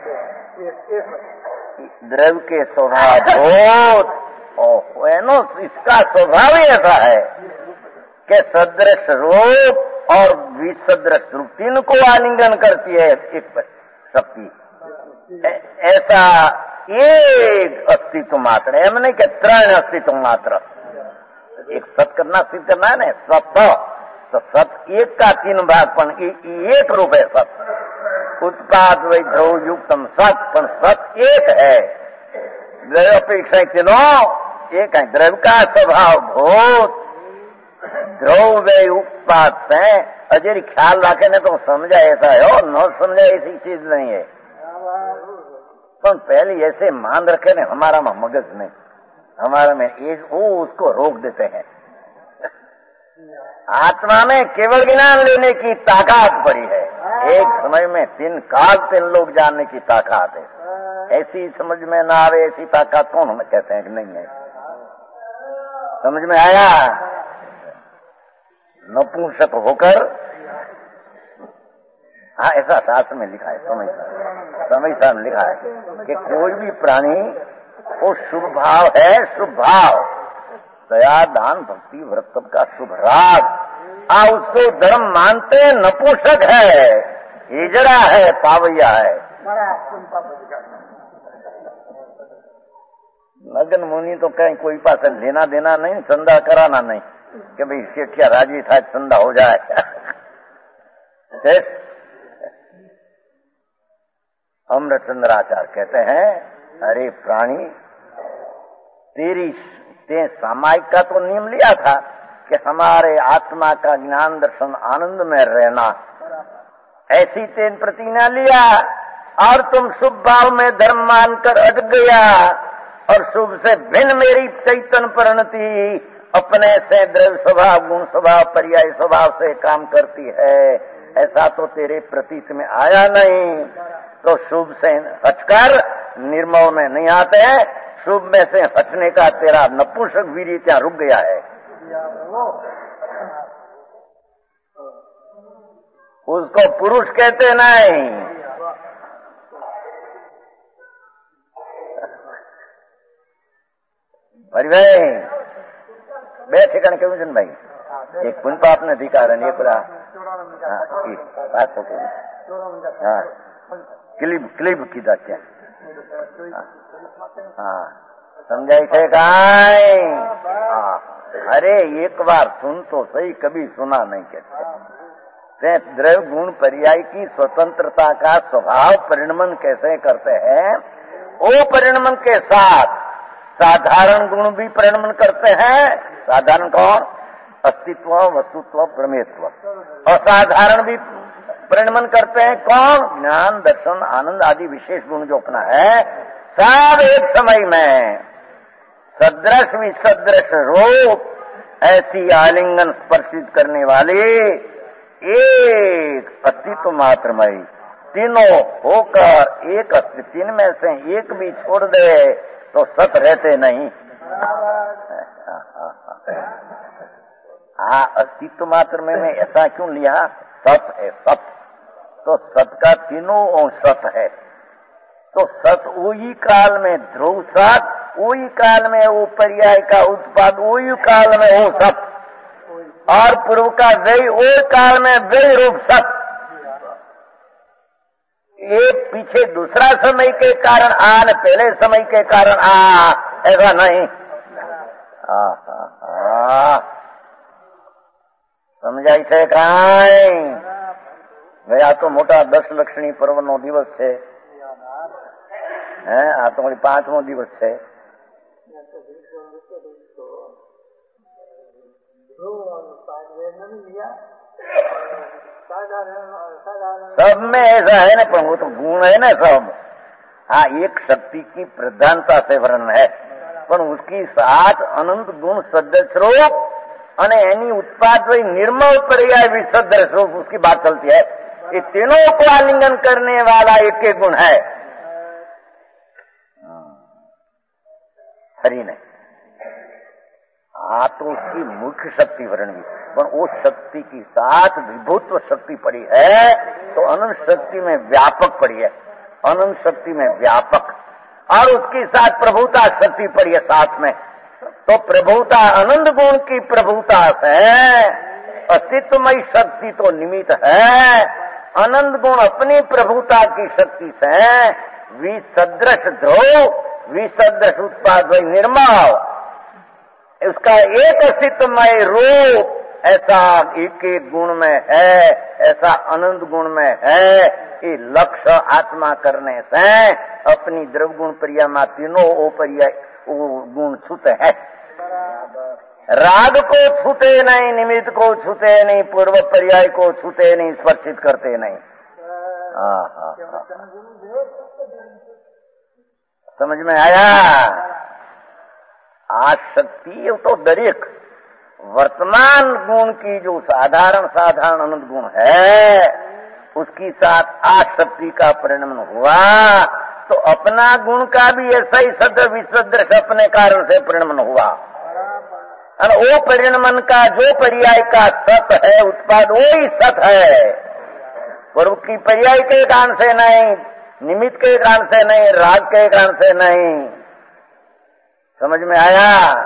द्रव्य के स्वभाव हो एनो इसका स्वभाव ही ऐसा है कि सदृश रूप और विसदृश रूप तीन को आलिंगन करती है एक शक्ति। ऐसा एक अस्तित्व मात्र है, नहीं कि त्रण अस्तित्व मात्र। एक सत करना सिद्ध करना है ना सत, तो सत एक का तीन भाग पण एक रूप है सत। उत्पाद वैधव युक्तम सत पण सत एक है। द्रव्य अपेक्षा तीनों एक है। द्रव्य का स्वभाव भूत द्रव्य उत्पाद से अजय ख्याल रखे ने तो समझा ऐसा है और न समझा ऐसी चीज नहीं है। पर पहले ऐसे मान रखे ने हमारा में मगज नहीं, हमारा में एक वो उसको रोक देते हैं। आत्मा में केवल ज्ञान लेने की ताकत पड़ी है। एक समय में तीन काल तीन लोग जानने की ताकत है। ऐसी समझ में ना आवे ऐसी ताकत कौन हमें कहते हैं कि नहीं है। समझ में आया? नपुंसक होकर, हाँ ऐसा शास्त्र में लिखा है, समय समय सार में लिखा है कि कोई भी प्राणी वो शुभ भाव है, शुभ भाव दया दान भक्ति व्रत का शुभ राग आ उसको धर्म मानते नपुंसक है, हिजड़ा है, पावैया है। नगन मुनि तो कहीं कोई पास लेना देना नहीं, चंदा कराना नहीं कि भाई सेठिया राजी था चंदा हो जाए। अमृतचंद्राचार्य कहते हैं अरे प्राणी तेरी ते सामायिक का तो नियम लिया था कि हमारे आत्मा का ज्ञान दर्शन आनंद में रहना, ऐसी तेन प्रतिज्ञा लिया और तुम शुभ भाव में धर्म मानकर अटक गया और शुभ से भिन्न मेरी चैतन्य परिणति अपने से द्रव्य स्वभाव गुण स्वभाव पर्याय स्वभाव से काम करती है, ऐसा तो तेरे प्रतीत में आया नहीं। तो शुभ से हटकर निर्मल में नहीं आते हैं, शुभ में से हटने का तेरा नपुंसक वीर्य क्या रुक गया है। उसको पुरुष कहते नहीं। भाई बैठे कण क्यों जन भाई एक पुन पाप ने अधिकार है पूरा हाँ क्लिप क्लिप की क्या हाँ समझाई थे गाय। अरे एक बार सुन तो सही, कभी सुना नहीं कहते। द्रव्य गुण पर्याय की स्वतंत्रता का स्वभाव परिणमन कैसे करते हैं, वो परिणमन के साथ साधारण गुण भी परिणमन करते हैं। साधारण कौन? अस्तित्व वस्तुत्व प्रमेयत्व। असाधारण भी परिणमन करते हैं कौन? ज्ञान दर्शन आनंद आदि विशेष गुण जो अपना है। सब एक समय में सदृश विसदृश रूप ऐसी आलिंगन स्पर्शित करने वाली एक अस्तित्व मात्रमय तीनों होकर एक अस्तित्व, तीन में से एक भी छोड़ दे तो सत रहते नहीं। हाँ अस्तित्व मात्र में मैं ऐसा क्यों लिया? सत है सत, तो सत का तीनों अंश सत है। तो सत वही काल में ध्रुव सत, वही काल में वो पर्याय का उत्पाद, वही काल में वो सत और पूर्व का व्यय वो काल में व्यय रूप सत। एक पीछे दूसरा समय के कारण आ न पहले समय के कारण आ, ऐसा नहीं। समझाय છે કાંઈ? ગયા તો મોટા દસ લક્ષણી પર્વનો દિવસ છે, હે આ તો મારી પાંચમો દિવસ છે। सब में ऐसा है ना, पर वो तो गुण है ना सब। हाँ, एक शक्ति की प्रधानता से वर्णन है, पर उसकी साथ अनंत गुण सदृश रूप અને એની उत्पाद वही निर्मल पर्याय विसदृश रूप, उसकी बात चलती है। ये तीनों को आलिंगन करने वाला एक एक गुण है, हरि ने। आ तो उसकी मुख्य शक्ति वर्णवी, पर वो शक्ति की साथ विभुत्व शक्ति पड़ी है, तो अनंत शक्ति में व्यापक पड़ी है, अनंत शक्ति में व्यापक, और उसकी साथ प्रभुता शक्ति पड़ी है साथ में। तो प्रभुता अनंत गुण की प्रभुता से अस्तित्वमयी शक्ति तो निमित्त है, अनंत गुण अपनी प्रभुता की शक्ति से विसदृश ध्रुव, विसदृश उत्पाद वही निर्मल, उसका एक अस्तित्वमय रूप ऐसा एक एक गुण में है, ऐसा अनंत गुण में है। ये लक्ष्य आत्मा करने से अपनी द्रव्य गुण पर्याय तीनों ओ पर्याय वो गुण छूते हैं। राग को छूते नहीं, निमित्त को छूते नहीं, पूर्व पर्याय को छूते नहीं, स्पर्शित करते नहीं। हाँ हाँ हाँ, समझ में आया? आ शक्ति तो दरेक वर्तमान गुण की जो साधारण साधारण अनंत गुण है, उसकी साथ आशक्ति का परिणाम हुआ, तो अपना गुण का भी ऐसा ही सद विसदृश अपने कारण से परिणाम हुआ। और वो परिणामन का जो पर्याय का सत है, उत्पाद वो ही सत है, पूर्व की पर्याय के कारण से नहीं, निमित्त के कारण से नहीं, राग के कारण से नहीं। समझ में आया?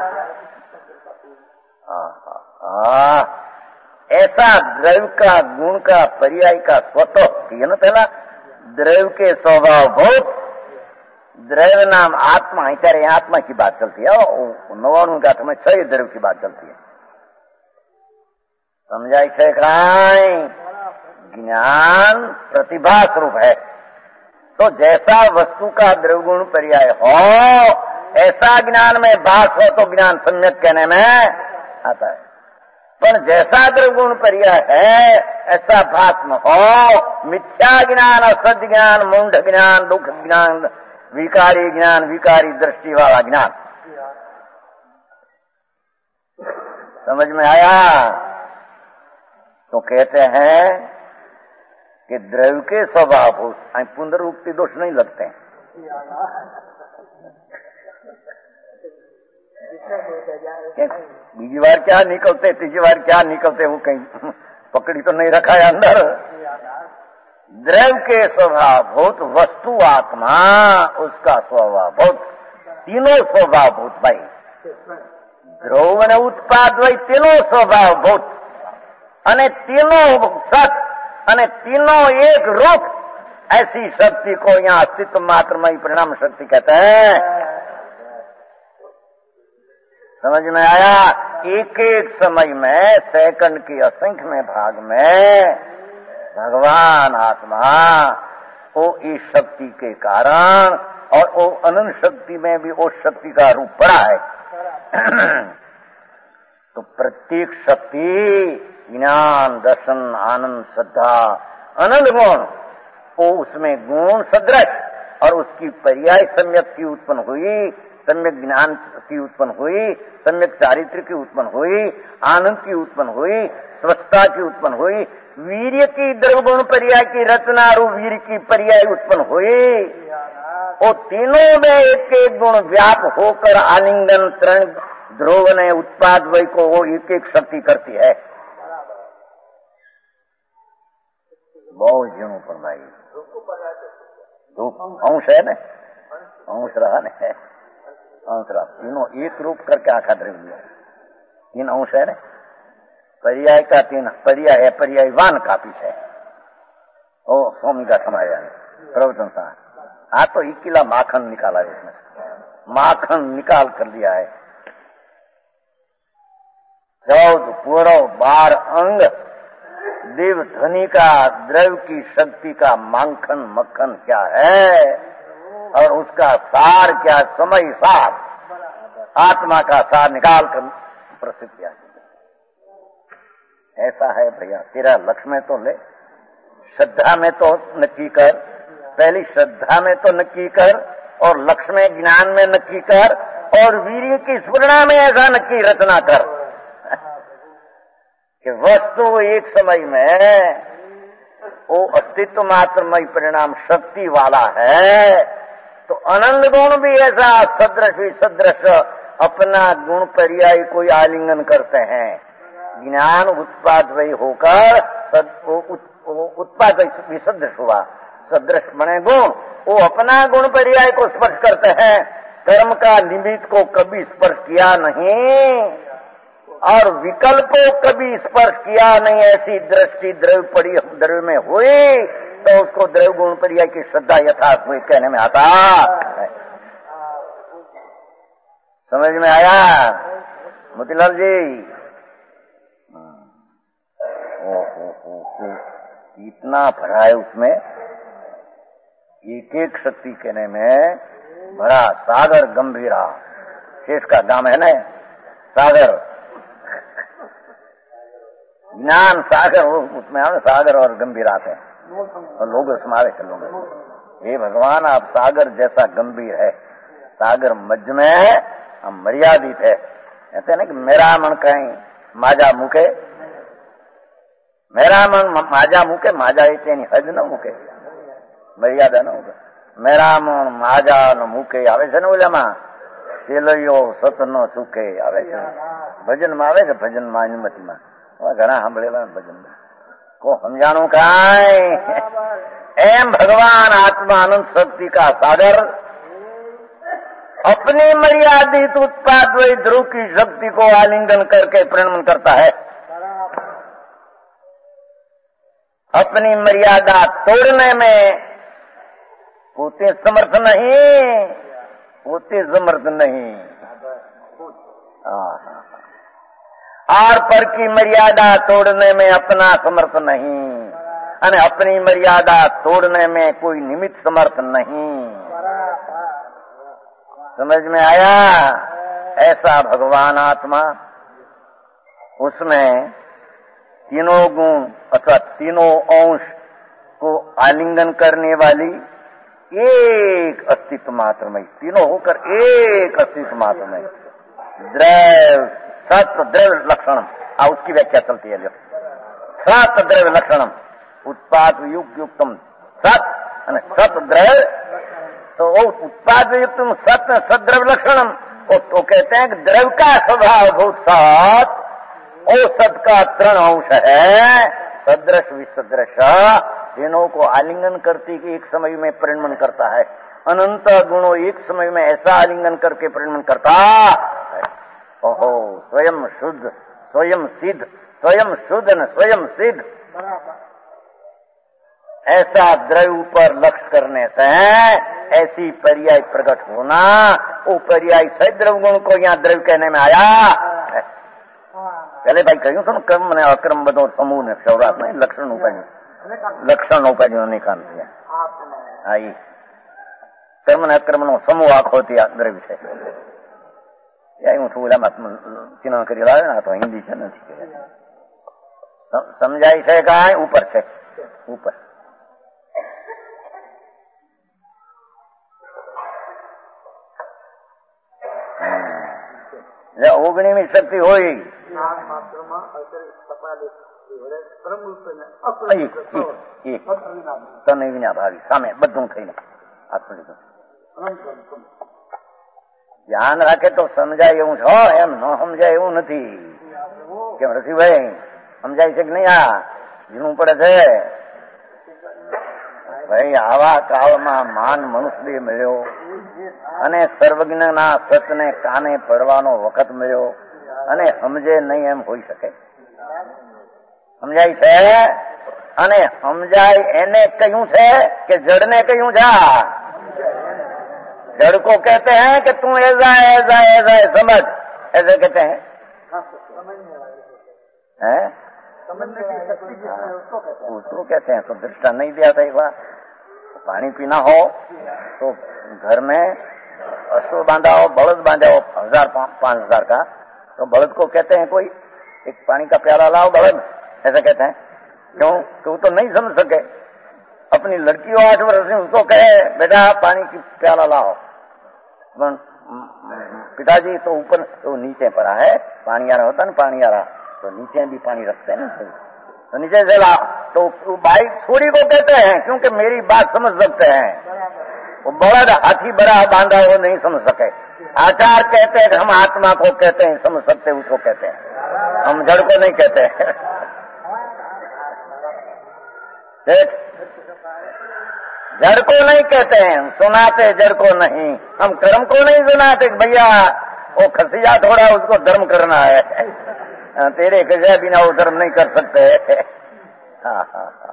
आ, ऐसा द्रव्य का गुण का पर्याय का स्वतः है ना, पहला द्रव्य के स्वभाव भूत, द्रव्य नाम आत्मा, इधर आत्मा की बात चलती है, नवाणु का में छह द्रव्य की बात चलती है। समझाई छे खाई? ज्ञान प्रतिभा स्वरूप है, तो जैसा वस्तु का द्रव्य गुण पर्याय हो, ऐसा ज्ञान में भास हो तो ज्ञान सम्यक कहने में आता है। पर जैसा द्रव्य गुण पर्याय है, ऐसा भास्म हो, मिथ्या ज्ञान, असत्य ज्ञान, मूढ़ ज्ञान, दुख ज्ञान, विकारी ज्ञान, विकारी दृष्टि वाला ज्ञान। समझ में आया? तो कहते हैं कि द्रव्य के स्वभाव पुनरुक्ति दोष नहीं लगते हैं। बीजी बार क्या निकलते, तीसरी बार क्या निकलते, वो कहीं पकड़ी तो नहीं रखा है अंदर। द्रव्य के स्वभाव भूत, वस्तु आत्मा उसका स्वभाव भूत, तीनों स्वभाव भूत भाई, ध्रुव ने उत्पाद भाई तीनों स्वभाव भूत, अने तीनों सत, अने तीनों एक रूप, ऐसी शक्ति को यहाँ अस्तित्व मात्रमयी परिणाम शक्ति कहते हैं। समझ में आया? एक एक समय में, सेकंड के असंख्य में भाग में भगवान आत्मा वो इस शक्ति के कारण, और वो अनंत शक्ति में भी उस शक्ति का रूप पड़ा है। तो प्रत्येक शक्ति ज्ञान, दर्शन, आनंद, श्रद्धा, अनंत गुण, वो उसमें गुण सदृश, और उसकी पर्याय सम्यक की उत्पन्न हुई, सम्यक ज्ञान की उत्पन्न हुई, सम्यक चारित्र की उत्पन्न हुई, आनंद की उत्पन्न हुई, स्वच्छता की उत्पन्न हुई, वीर्य की द्रव्य गुण पर्याय की रचना रूप वीर्य की पर्याय उत्पन्न हुई। वो तीनों में एक एक गुण व्याप होकर आलिंगन तरण ध्रुव ने उत्पाद वही को वो एक एक शक्ति करती है। बहुत जीणों पर भाई धूप अंश है न, अंश रहा न है, अंश रहा, तीनों एक रूप करके आखा द्रव्य तीन अंश है न, पर्याय का तीन पर्याय है, पर्यायवान का पीछे ओ स्वामी का समय प्रवचन था। आ तो इकिला माखन निकाला है इसमें, माखन निकाल कर लिया है। चौदह पूर्व बार अंग देव ध्वनि का द्रव्य की शक्ति का माखन मक्खन क्या है और उसका सार क्या, समय सार आत्मा का सार निकाल कर प्रसिद्ध किया। ऐसा है भैया, तेरा लक्ष्य में तो ले, श्रद्धा में तो नक्की कर, पहली श्रद्धा में तो नक्की कर और लक्ष्य में ज्ञान में नक्की कर और वीर्य की स्फुरणा में ऐसा नक्की रचना कर कि वस्तु एक समय में वो अस्तित्व मात्रमय परिणाम शक्ति वाला है, तो अनंत गुण भी ऐसा सदृश भी सदृश अपना गुण पर्याय कोई आलिंगन करते हैं। ज्ञान उत्पाद वही होकर उत्पाद भी सदृश हुआ, सदृश बने गुण, वो अपना गुण पर्याय को स्पर्श करते हैं, कर्म का निमित्त को कभी स्पर्श किया नहीं और विकल्प को कभी स्पर्श किया नहीं। ऐसी दृष्टि द्रव्य पड़ी द्रव्य में हुई तो उसको द्रव्य गुण पर्याय की श्रद्धा यथार्थ हुई कहने में आता है। समझ में आया मोतीलाल जी? ओ हो हो हो इतना भरा है उसमें, एक एक शक्ति कहने में बड़ा सागर गंभीरा। शेष का दाम है ना सागर, ज्ञान सागर, उसमें हम सागर और गंभीरा थे और लोग समावेश लोग। हे भगवान आप सागर जैसा गंभीर है, सागर मध्य में है, हम मर्यादित है। कहते हैं ना कि मेरा मन कहीं माजा मुके, मेरा मन माजा मुके, माजा एनी हज न मुके, मर्यादा न होगा। मेरा मन माजा न मुके આવે છે ને ઓલામાં સેલૈયો સત ન સુકે આવે છે, ભજનમાં આવે છે, ભજનમાં અનુમતિમાં ઘણા સાંભળેલા ભજન को समझाणु काय। एम भगवान आत्मा अनंत शक्ति का सागर अपनी मर्यादित उत्पाद वही ध्रुव की शक्ति को आलिंगन करके प्रणमन करता है। अपनी मर्यादा तोड़ने में पोते समर्थ नहीं, पोते समर्थ नहीं, आर पर की मर्यादा तोड़ने में अपना समर्थ नहीं, अने अपनी मर्यादा तोड़ने में कोई निमित्त समर्थ नहीं। समझ में आया? ऐसा भगवान आत्मा, उसमें तीनों गुण अथवा तीनों अंश को आलिंगन करने वाली एक अस्तित्व मात्र में, तीनों होकर एक अस्तित्व मात्र में द्रव्य सत द्रव्य लक्षणम, आ उसकी व्याख्या चलती है। सत द्रव्य लक्षणम उत्पाद युक्त युक्तम सत सत द्रव्य, तो वो उत्पाद युक्त सत सद्रव्य लक्षणम, तो कहते हैं कि द्रव्य का स्वभाव भूत सत और सत का त्रण अंश है, सदृश विसदृश, तीनों को आलिंगन करती कि एक समय में परिणमन करता है। अनंत गुणों एक समय में ऐसा आलिंगन करके परिणमन करता है। ओहो स्वयं शुद्ध, स्वयं सिद्ध, स्वयं शुद्ध न स्वयं सिद्ध, ऐसा द्रव्य पर लक्ष्य करने से ऐसी पर्याय प्रकट होना, वो पर्याय सद्रव्य गुण को यहाँ द्रव्य कहने में आया। पहले भाई कहूं तुम कर्म ने अक्रम बदो समूह ने सौरात में लक्षण उपाय लक्षण उपाय निकाल दिया। आई कर्म ने अक्रम नो समूह आखो द्रव्य છે। હું છું ઓલામાં ચિહ્ન કરી લાવે ને, તો હિન્દી છે નથી સમજાય છે કાંઈ ઉપર છે ઉપર ઓગણીમી શક્તિ હોય તને વિના ભાવી સામે બધું થઈને આત્મનિર્ભર ધ્યાન રાખે તો સમજાય એવું છો, એમ ન સમજાય એવું નથી। કેમ રસીભાઈ સમજાય છે કે નહીં? આ જીણું પડે છે ભાઈ। આવા કાળમાં માન મનુષ્ય મળ્યો અને સર્વજ્ઞના સતને કાને પડવાનો વખત મળ્યો અને સમજે નહીં એમ હોઈ શકે? સમજાય છે? અને સમજાય એને કહ્યું છે કે જડને કહ્યું છે? जड़ को कहते हैं कि तू ऐसा ऐसा ऐसा समझ, ऐसे कहते हैं, हैं? उसको कहते हैं। तो दृष्टांत नहीं दिया था एक बार, पानी पीना हो तो घर में अश्व बांधा हो, बलद बांधा हो हजार पांच हजार का, तो बलद को कहते हैं कोई एक पानी का प्याला लाओ बलद, ऐसा कहते हैं। क्यों? तो तो नहीं समझ सके। अपनी लड़की हो आठ वर्ष में, उसको कहे बेटा पानी की प्याला लाओ, पिताजी तो ऊपर तो नीचे पड़ा है, पानी आ रहा होता ना, पानी आ रहा तो नीचे भी पानी रखते हैं ना, तो नीचे से ला। तो भाई छोरी को कहते हैं, क्योंकि मेरी बात समझ सकते हैं। वो बलद हाथी बड़ा बांधा वो नहीं समझ सके। आचार कहते हैं कि हम आत्मा को कहते हैं समझ सकते, उसको कहते हैं, हम जड़ को नहीं कहते हैं। जड़ को नहीं कहते हैं, सुनाते जड़ को नहीं, हम कर्म को नहीं सुनाते भैया वो खसिया थोड़ा उसको धर्म करना है, तेरे खसिया बिना वो धर्म नहीं कर सकते। हाँ हाँ हाँ,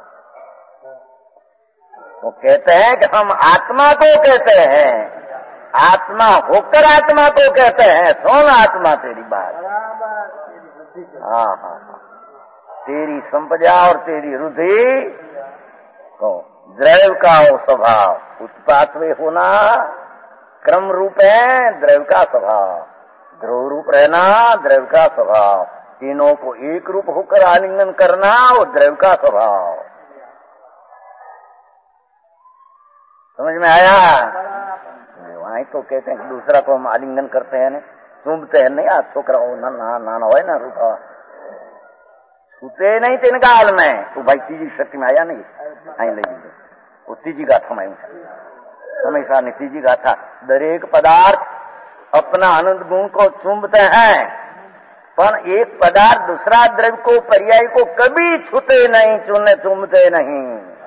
वो कहते हैं कि हम आत्मा को कहते हैं, आत्मा होकर आत्मा को कहते हैं, सुन आत्मा तेरी बात। हाँ हाँ हाँ, तेरी संपदा और तेरी रुधि को द्रव्य का हो स्वभाव, उत्पात में होना क्रम रूप है, द्रव्य का स्वभाव, ध्रुव रूप रहना द्रव्य का स्वभाव, तीनों को एक रूप होकर आलिंगन करना वो द्रव्य का स्वभाव। समझ में आया? वहीं तो कहते हैं कि दूसरा को हम आलिंगन करते हैं, चूमते हैं नहीं, आज छोकरा हो ना ना नाना हो ना रूपा छूते नहीं तीन काल में, तो भाई तीजी शक्ति में आया नहीं, आई लगी वो तीजी गाथा में हमेशा ने तीजी गाथा। दरेक पदार्थ अपना आनंद गुण को चूमते हैं, पर एक पदार्थ दूसरा द्रव्य को पर्याय को कभी छूते नहीं, चूने चूमते नहीं।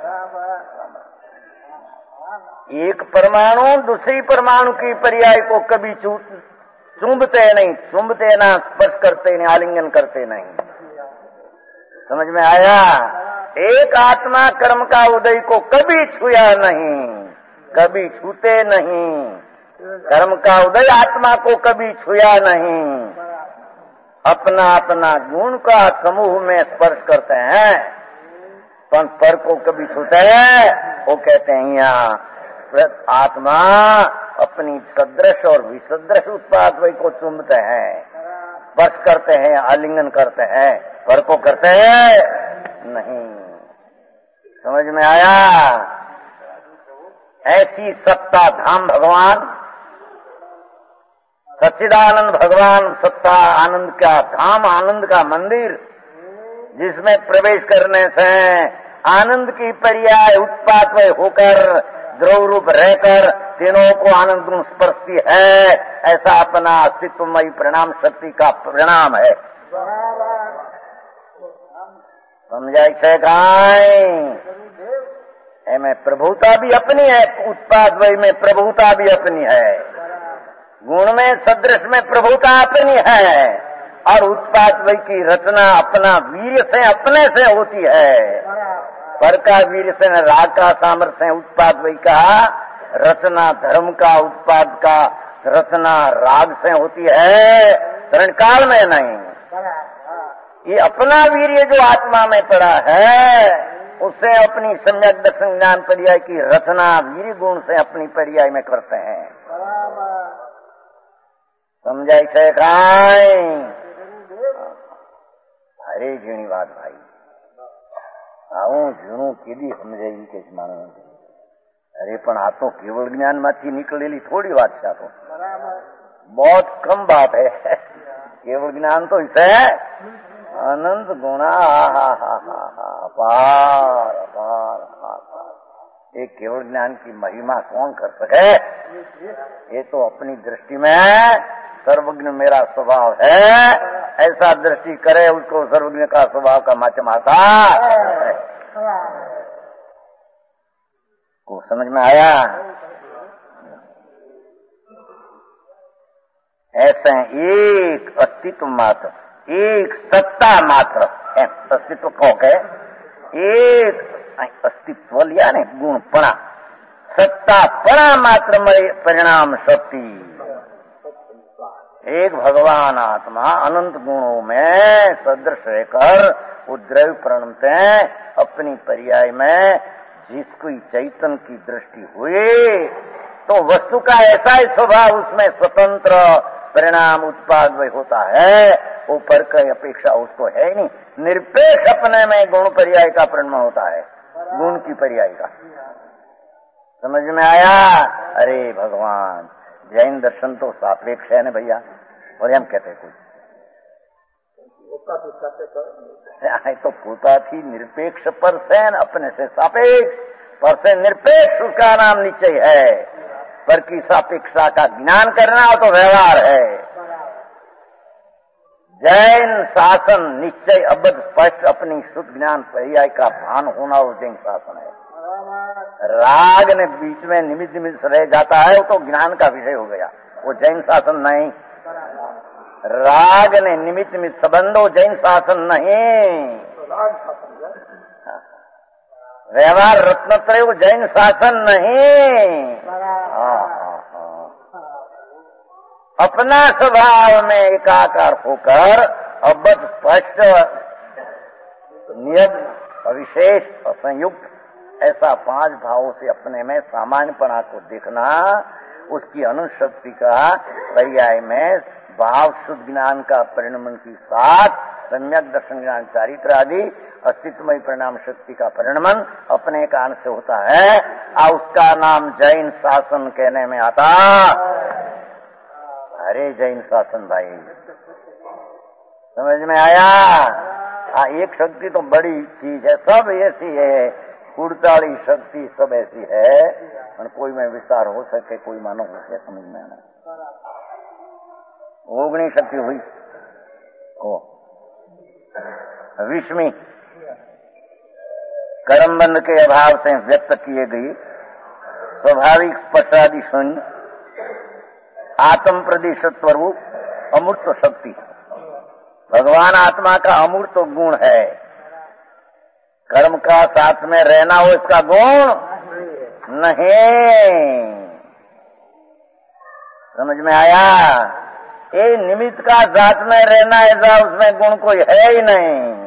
एक परमाणु दूसरी परमाणु की पर्याय को कभी चूमते नहीं, चूमते ना, स्पर्श करते नहीं, आलिंगन करते नहीं। समझ में आया? एक आत्मा कर्म का उदय को कभी छुया नहीं, कभी छूते नहीं, कर्म का उदय आत्मा को कभी छुया नहीं। अपना अपना गुण का समूह में स्पर्श करते हैं, पर पर को कभी छूते हैं, वो कहते हैं यहाँ आत्मा अपनी सदृश और विसदृश उत्पाद वही को चुम्बते हैं, स्पर्श करते हैं, आलिंगन करते हैं, पर को करते हैं नहीं। समझ में आया? ऐसी सत्ता धाम भगवान, सच्चिदानंद भगवान, सत्ता आनंद का धाम, आनंद का मंदिर, जिसमें प्रवेश करने से आनंद की पर्याय उत्पाद में होकर द्रव रूप रहकर तीनों को आनंद गुण स्पर्शती है, ऐसा अपना अस्तित्वमयी परिणाम शक्ति का परिणाम है। समझाई है गाय? में प्रभुता भी अपनी है, उत्पाद वही में प्रभुता भी अपनी है, गुण में सदृश में प्रभुता अपनी है, और उत्पाद वही की रचना अपना वीर्य से अपने से होती है। पर का वीर से राग का सामर्थ्य, उत्पाद वही का रचना धर्म का, उत्पाद का रचना राग से होती है, शरण काल में नहीं। ये अपना वीर्य जो आत्मा में पड़ा है, उससे अपनी सम्यक दर्शन ज्ञान पर्याय की रचना वीर्य गुण से अपनी पर्याय में करते हैं। समझाई से खाए? अरे झीणी बात भाई, આવું ઝીણું કીધી સમજાવી કે માણસ, અરે પણ આ તો કેવળ જ્ઞાન માંથી નીકળેલી થોડી વાત છે, આ તો बहुत कम बात है। केवल ज्ञान तो इसे अनंत गुणा, अपार अपार अपार। एक केवल ज्ञान की महिमा कौन कर सके? ये तो अपनी दृष्टि में सर्वज्ञ मेरा स्वभाव है, ऐसा दृष्टि करे उसको सर्वज्ञ का स्वभाव का माचमाता को समझ में आया? ऐसे एक अस्तित्व मात्र, एक सत्ता मात्र है, अस्तित्व कहो के एक अस्तित्व लिया ने गुणपणा, सत्ता परा मात्र परिणाम शक्ति। एक भगवान आत्मा अनंत गुणों में सदृश रहकर उद्रव प्रणमते अपनी पर्याय में जिसकी चैतन्य की दृष्टि हुई तो वस्तु का ऐसा ही स्वभाव उसमें स्वतंत्र परिणाम उत्पाद होता है, ऊपर की अपेक्षा उसको है ही नहीं। निरपेक्ष अपने में गुण पर्याय का परिणाम होता है, गुण की पर्याय का। समझ में आया? अरे भगवान, जैन दर्शन तो सापेक्ष है ना भैया, और हम कहते कुछ तो पूता थी निरपेक्ष पर से अपने से सापेक्ष, पर से निरपेक्ष उसका नाम निश्चय है। पर की सापेक्षता का ज्ञान करना हो तो व्यवहार है। जैन शासन निश्चय अबद्ध स्पष्ट अपनी शुद्ध ज्ञान पर्याय का भान होना वो जैन शासन है। राग ने बीच में निमित्त निमित्त रह जाता है वो तो ज्ञान का विषय हो गया, वो जैन शासन नहीं। राग ने निमित्त निमित्त संबंध वो जैन शासन नहीं। व्यवहार रत्नत्रय वो जैन शासन नहीं। अपना स्वभाव में एकाकार होकर अबद्ध स्पष्ट नियत अविशेष असंयुक्त ऐसा पांच भावों से अपने में सामान्यपना को देखना, उसकी अनुशक्ति का पर्याय में भाव शुद्ध ज्ञान का परिणमन के साथ सम्यक दर्शन ज्ञान चारित्र आदि अस्तित्वमय परिणाम शक्ति का परिणमन अपने कान से होता है, और उसका नाम जैन शासन कहने में आता। अरे जैन शासन भाई, समझ में आया? हाँ, एक शक्ति तो बड़ी चीज है, सब ऐसी है, कुड़ताली शक्ति सब ऐसी है, और कोई में विस्तार हो सके, कोई मानो हो सके, समझ में आना। ओगनी शक्ति हुई ओ विस्मी कर्मबंध के अभाव से व्यक्त किए गई स्वाभाविक स्पर्शादि शून्य आत्म प्रदेश स्वरूप अमूर्त शक्ति। भगवान आत्मा का अमूर्त गुण है, कर्म का साथ में रहना हो इसका गुण नहीं। समझ में आया? ये निमित्त का साथ में रहना ऐसा उसमें गुण कोई है ही नहीं।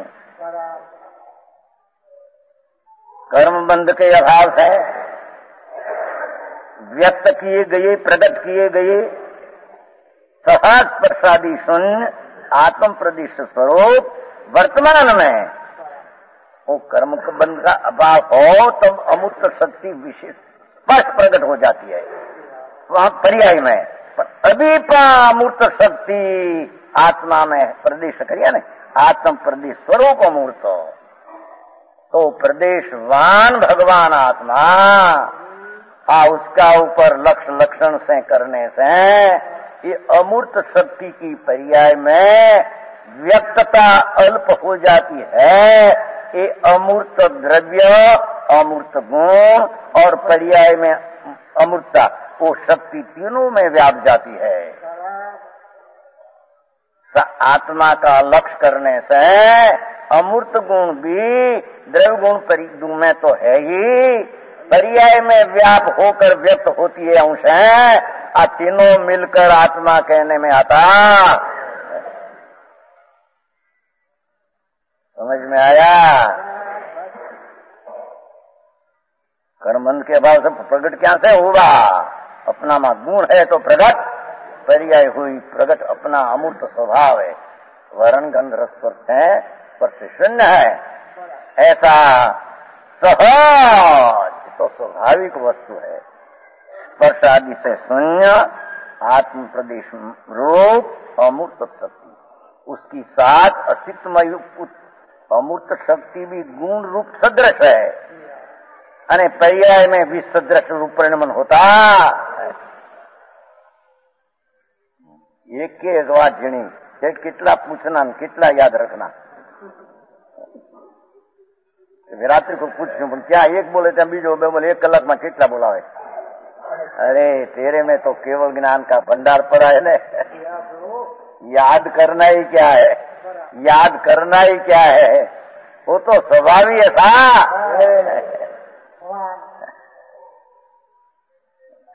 कर्म बंध के अभाव है, व्यक्त किए गए प्रकट किए गए सहज प्रसादी शून्य आत्म प्रदेश स्वरूप वर्तमान में वो कर्म बंध का अभाव हो तब तो अमूर्त शक्ति विशेष स्पष्ट प्रकट हो जाती है वहां पर्याय में। पर अभी अमूर्त शक्ति आत्मा में प्रदेश करिए ना, आत्म प्रदेश स्वरूप अमूर्त तो प्रदेशवान भगवान आत्मा आ उसका ऊपर लक्ष्य लक्षण से करने से ये अमूर्त शक्ति की पर्याय में व्यक्तता अल्प हो जाती है। ये अमूर्त द्रव्य अमूर्त गुण और पर्याय में अमूर्तता वो शक्ति तीनों में व्याप जाती है। आत्मा का लक्ष्य करने से अमूर्त गुण भी द्रव्य गुण परिगुण में तो है ही, पर्याय में व्याप होकर व्यक्त होती है अंश है, आ तीनों मिलकर आत्मा कहने में आता। समझ में आया? कर्मबंध के अभाव से प्रकट क्या से हुआ? अपना में गुण है तो प्रकट, पर्याय हुई प्रकट अपना अमूर्त स्वभाव है, वर्ण गंध रस है पर से शून्य है, ऐसा सहज तो स्वाभाविक वस्तु है। स्पर्श आदि से शून्य आत्म प्रदेश रूप अमूर्त शक्ति, उसकी साथ अस्तित्वमय अमूर्त शक्ति भी गुण रूप सदृश है, अने पर्याय में भी सदृश रूप परिणमन होता। एक के एक बात झीणी कितना पूछना कितना याद रखना। रात्रि को पूछू क्या एक बोले थे बीजो बे बोले एक कलाक में कितना बोला है। अरे तेरे में तो केवल ज्ञान का भंडार पड़ा है ना, याद करना ही क्या है, याद करना ही क्या है, वो तो स्वभाव ही है था।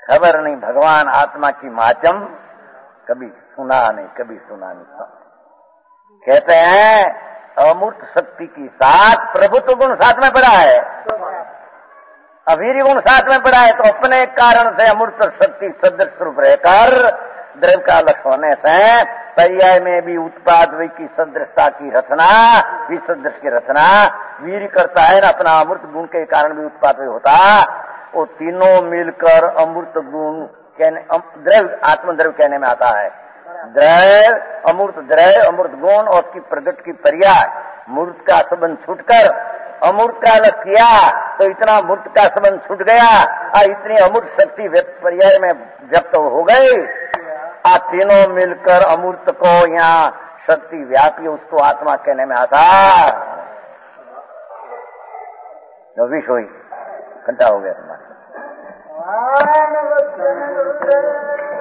खबर नहीं भगवान आत्मा की माचम कभी सुना नहीं, कभी सुना नहीं। कहते हैं अमूर्त शक्ति की साथ प्रभुत्व गुण साथ में पड़ा है, अवीर गुण साथ में पड़ा है, तो अपने कारण से अमूर्त शक्ति सदृश रूप रहकर द्रव्य का लक्ष्य होने से पर्याय में भी उत्पाद की सदृशता की रचना, विसदृश की रचना वीर करता है ना, अपना अमृत गुण के कारण भी उत्पाद होता। वो तीनों मिलकर अमृत गुण कहने, द्रव्य आत्मद्रव्य कहने में आता है। द्रव्य अमूर्त द्रव्य अमृत गुण और उसकी प्रगट की पर्याय मूर्त का संबंध छूटकर अमूर्त का अलग किया तो इतना मूर्त का संबंध छूट गया और इतनी अमूर्त शक्ति पर्याय में व्यक्त हो गई। आ तीनों मिलकर अमूर्त को यहाँ शक्ति व्यापी उसको आत्मा कहने में आता। विष हुई घंटा हो गया तुम्हारा।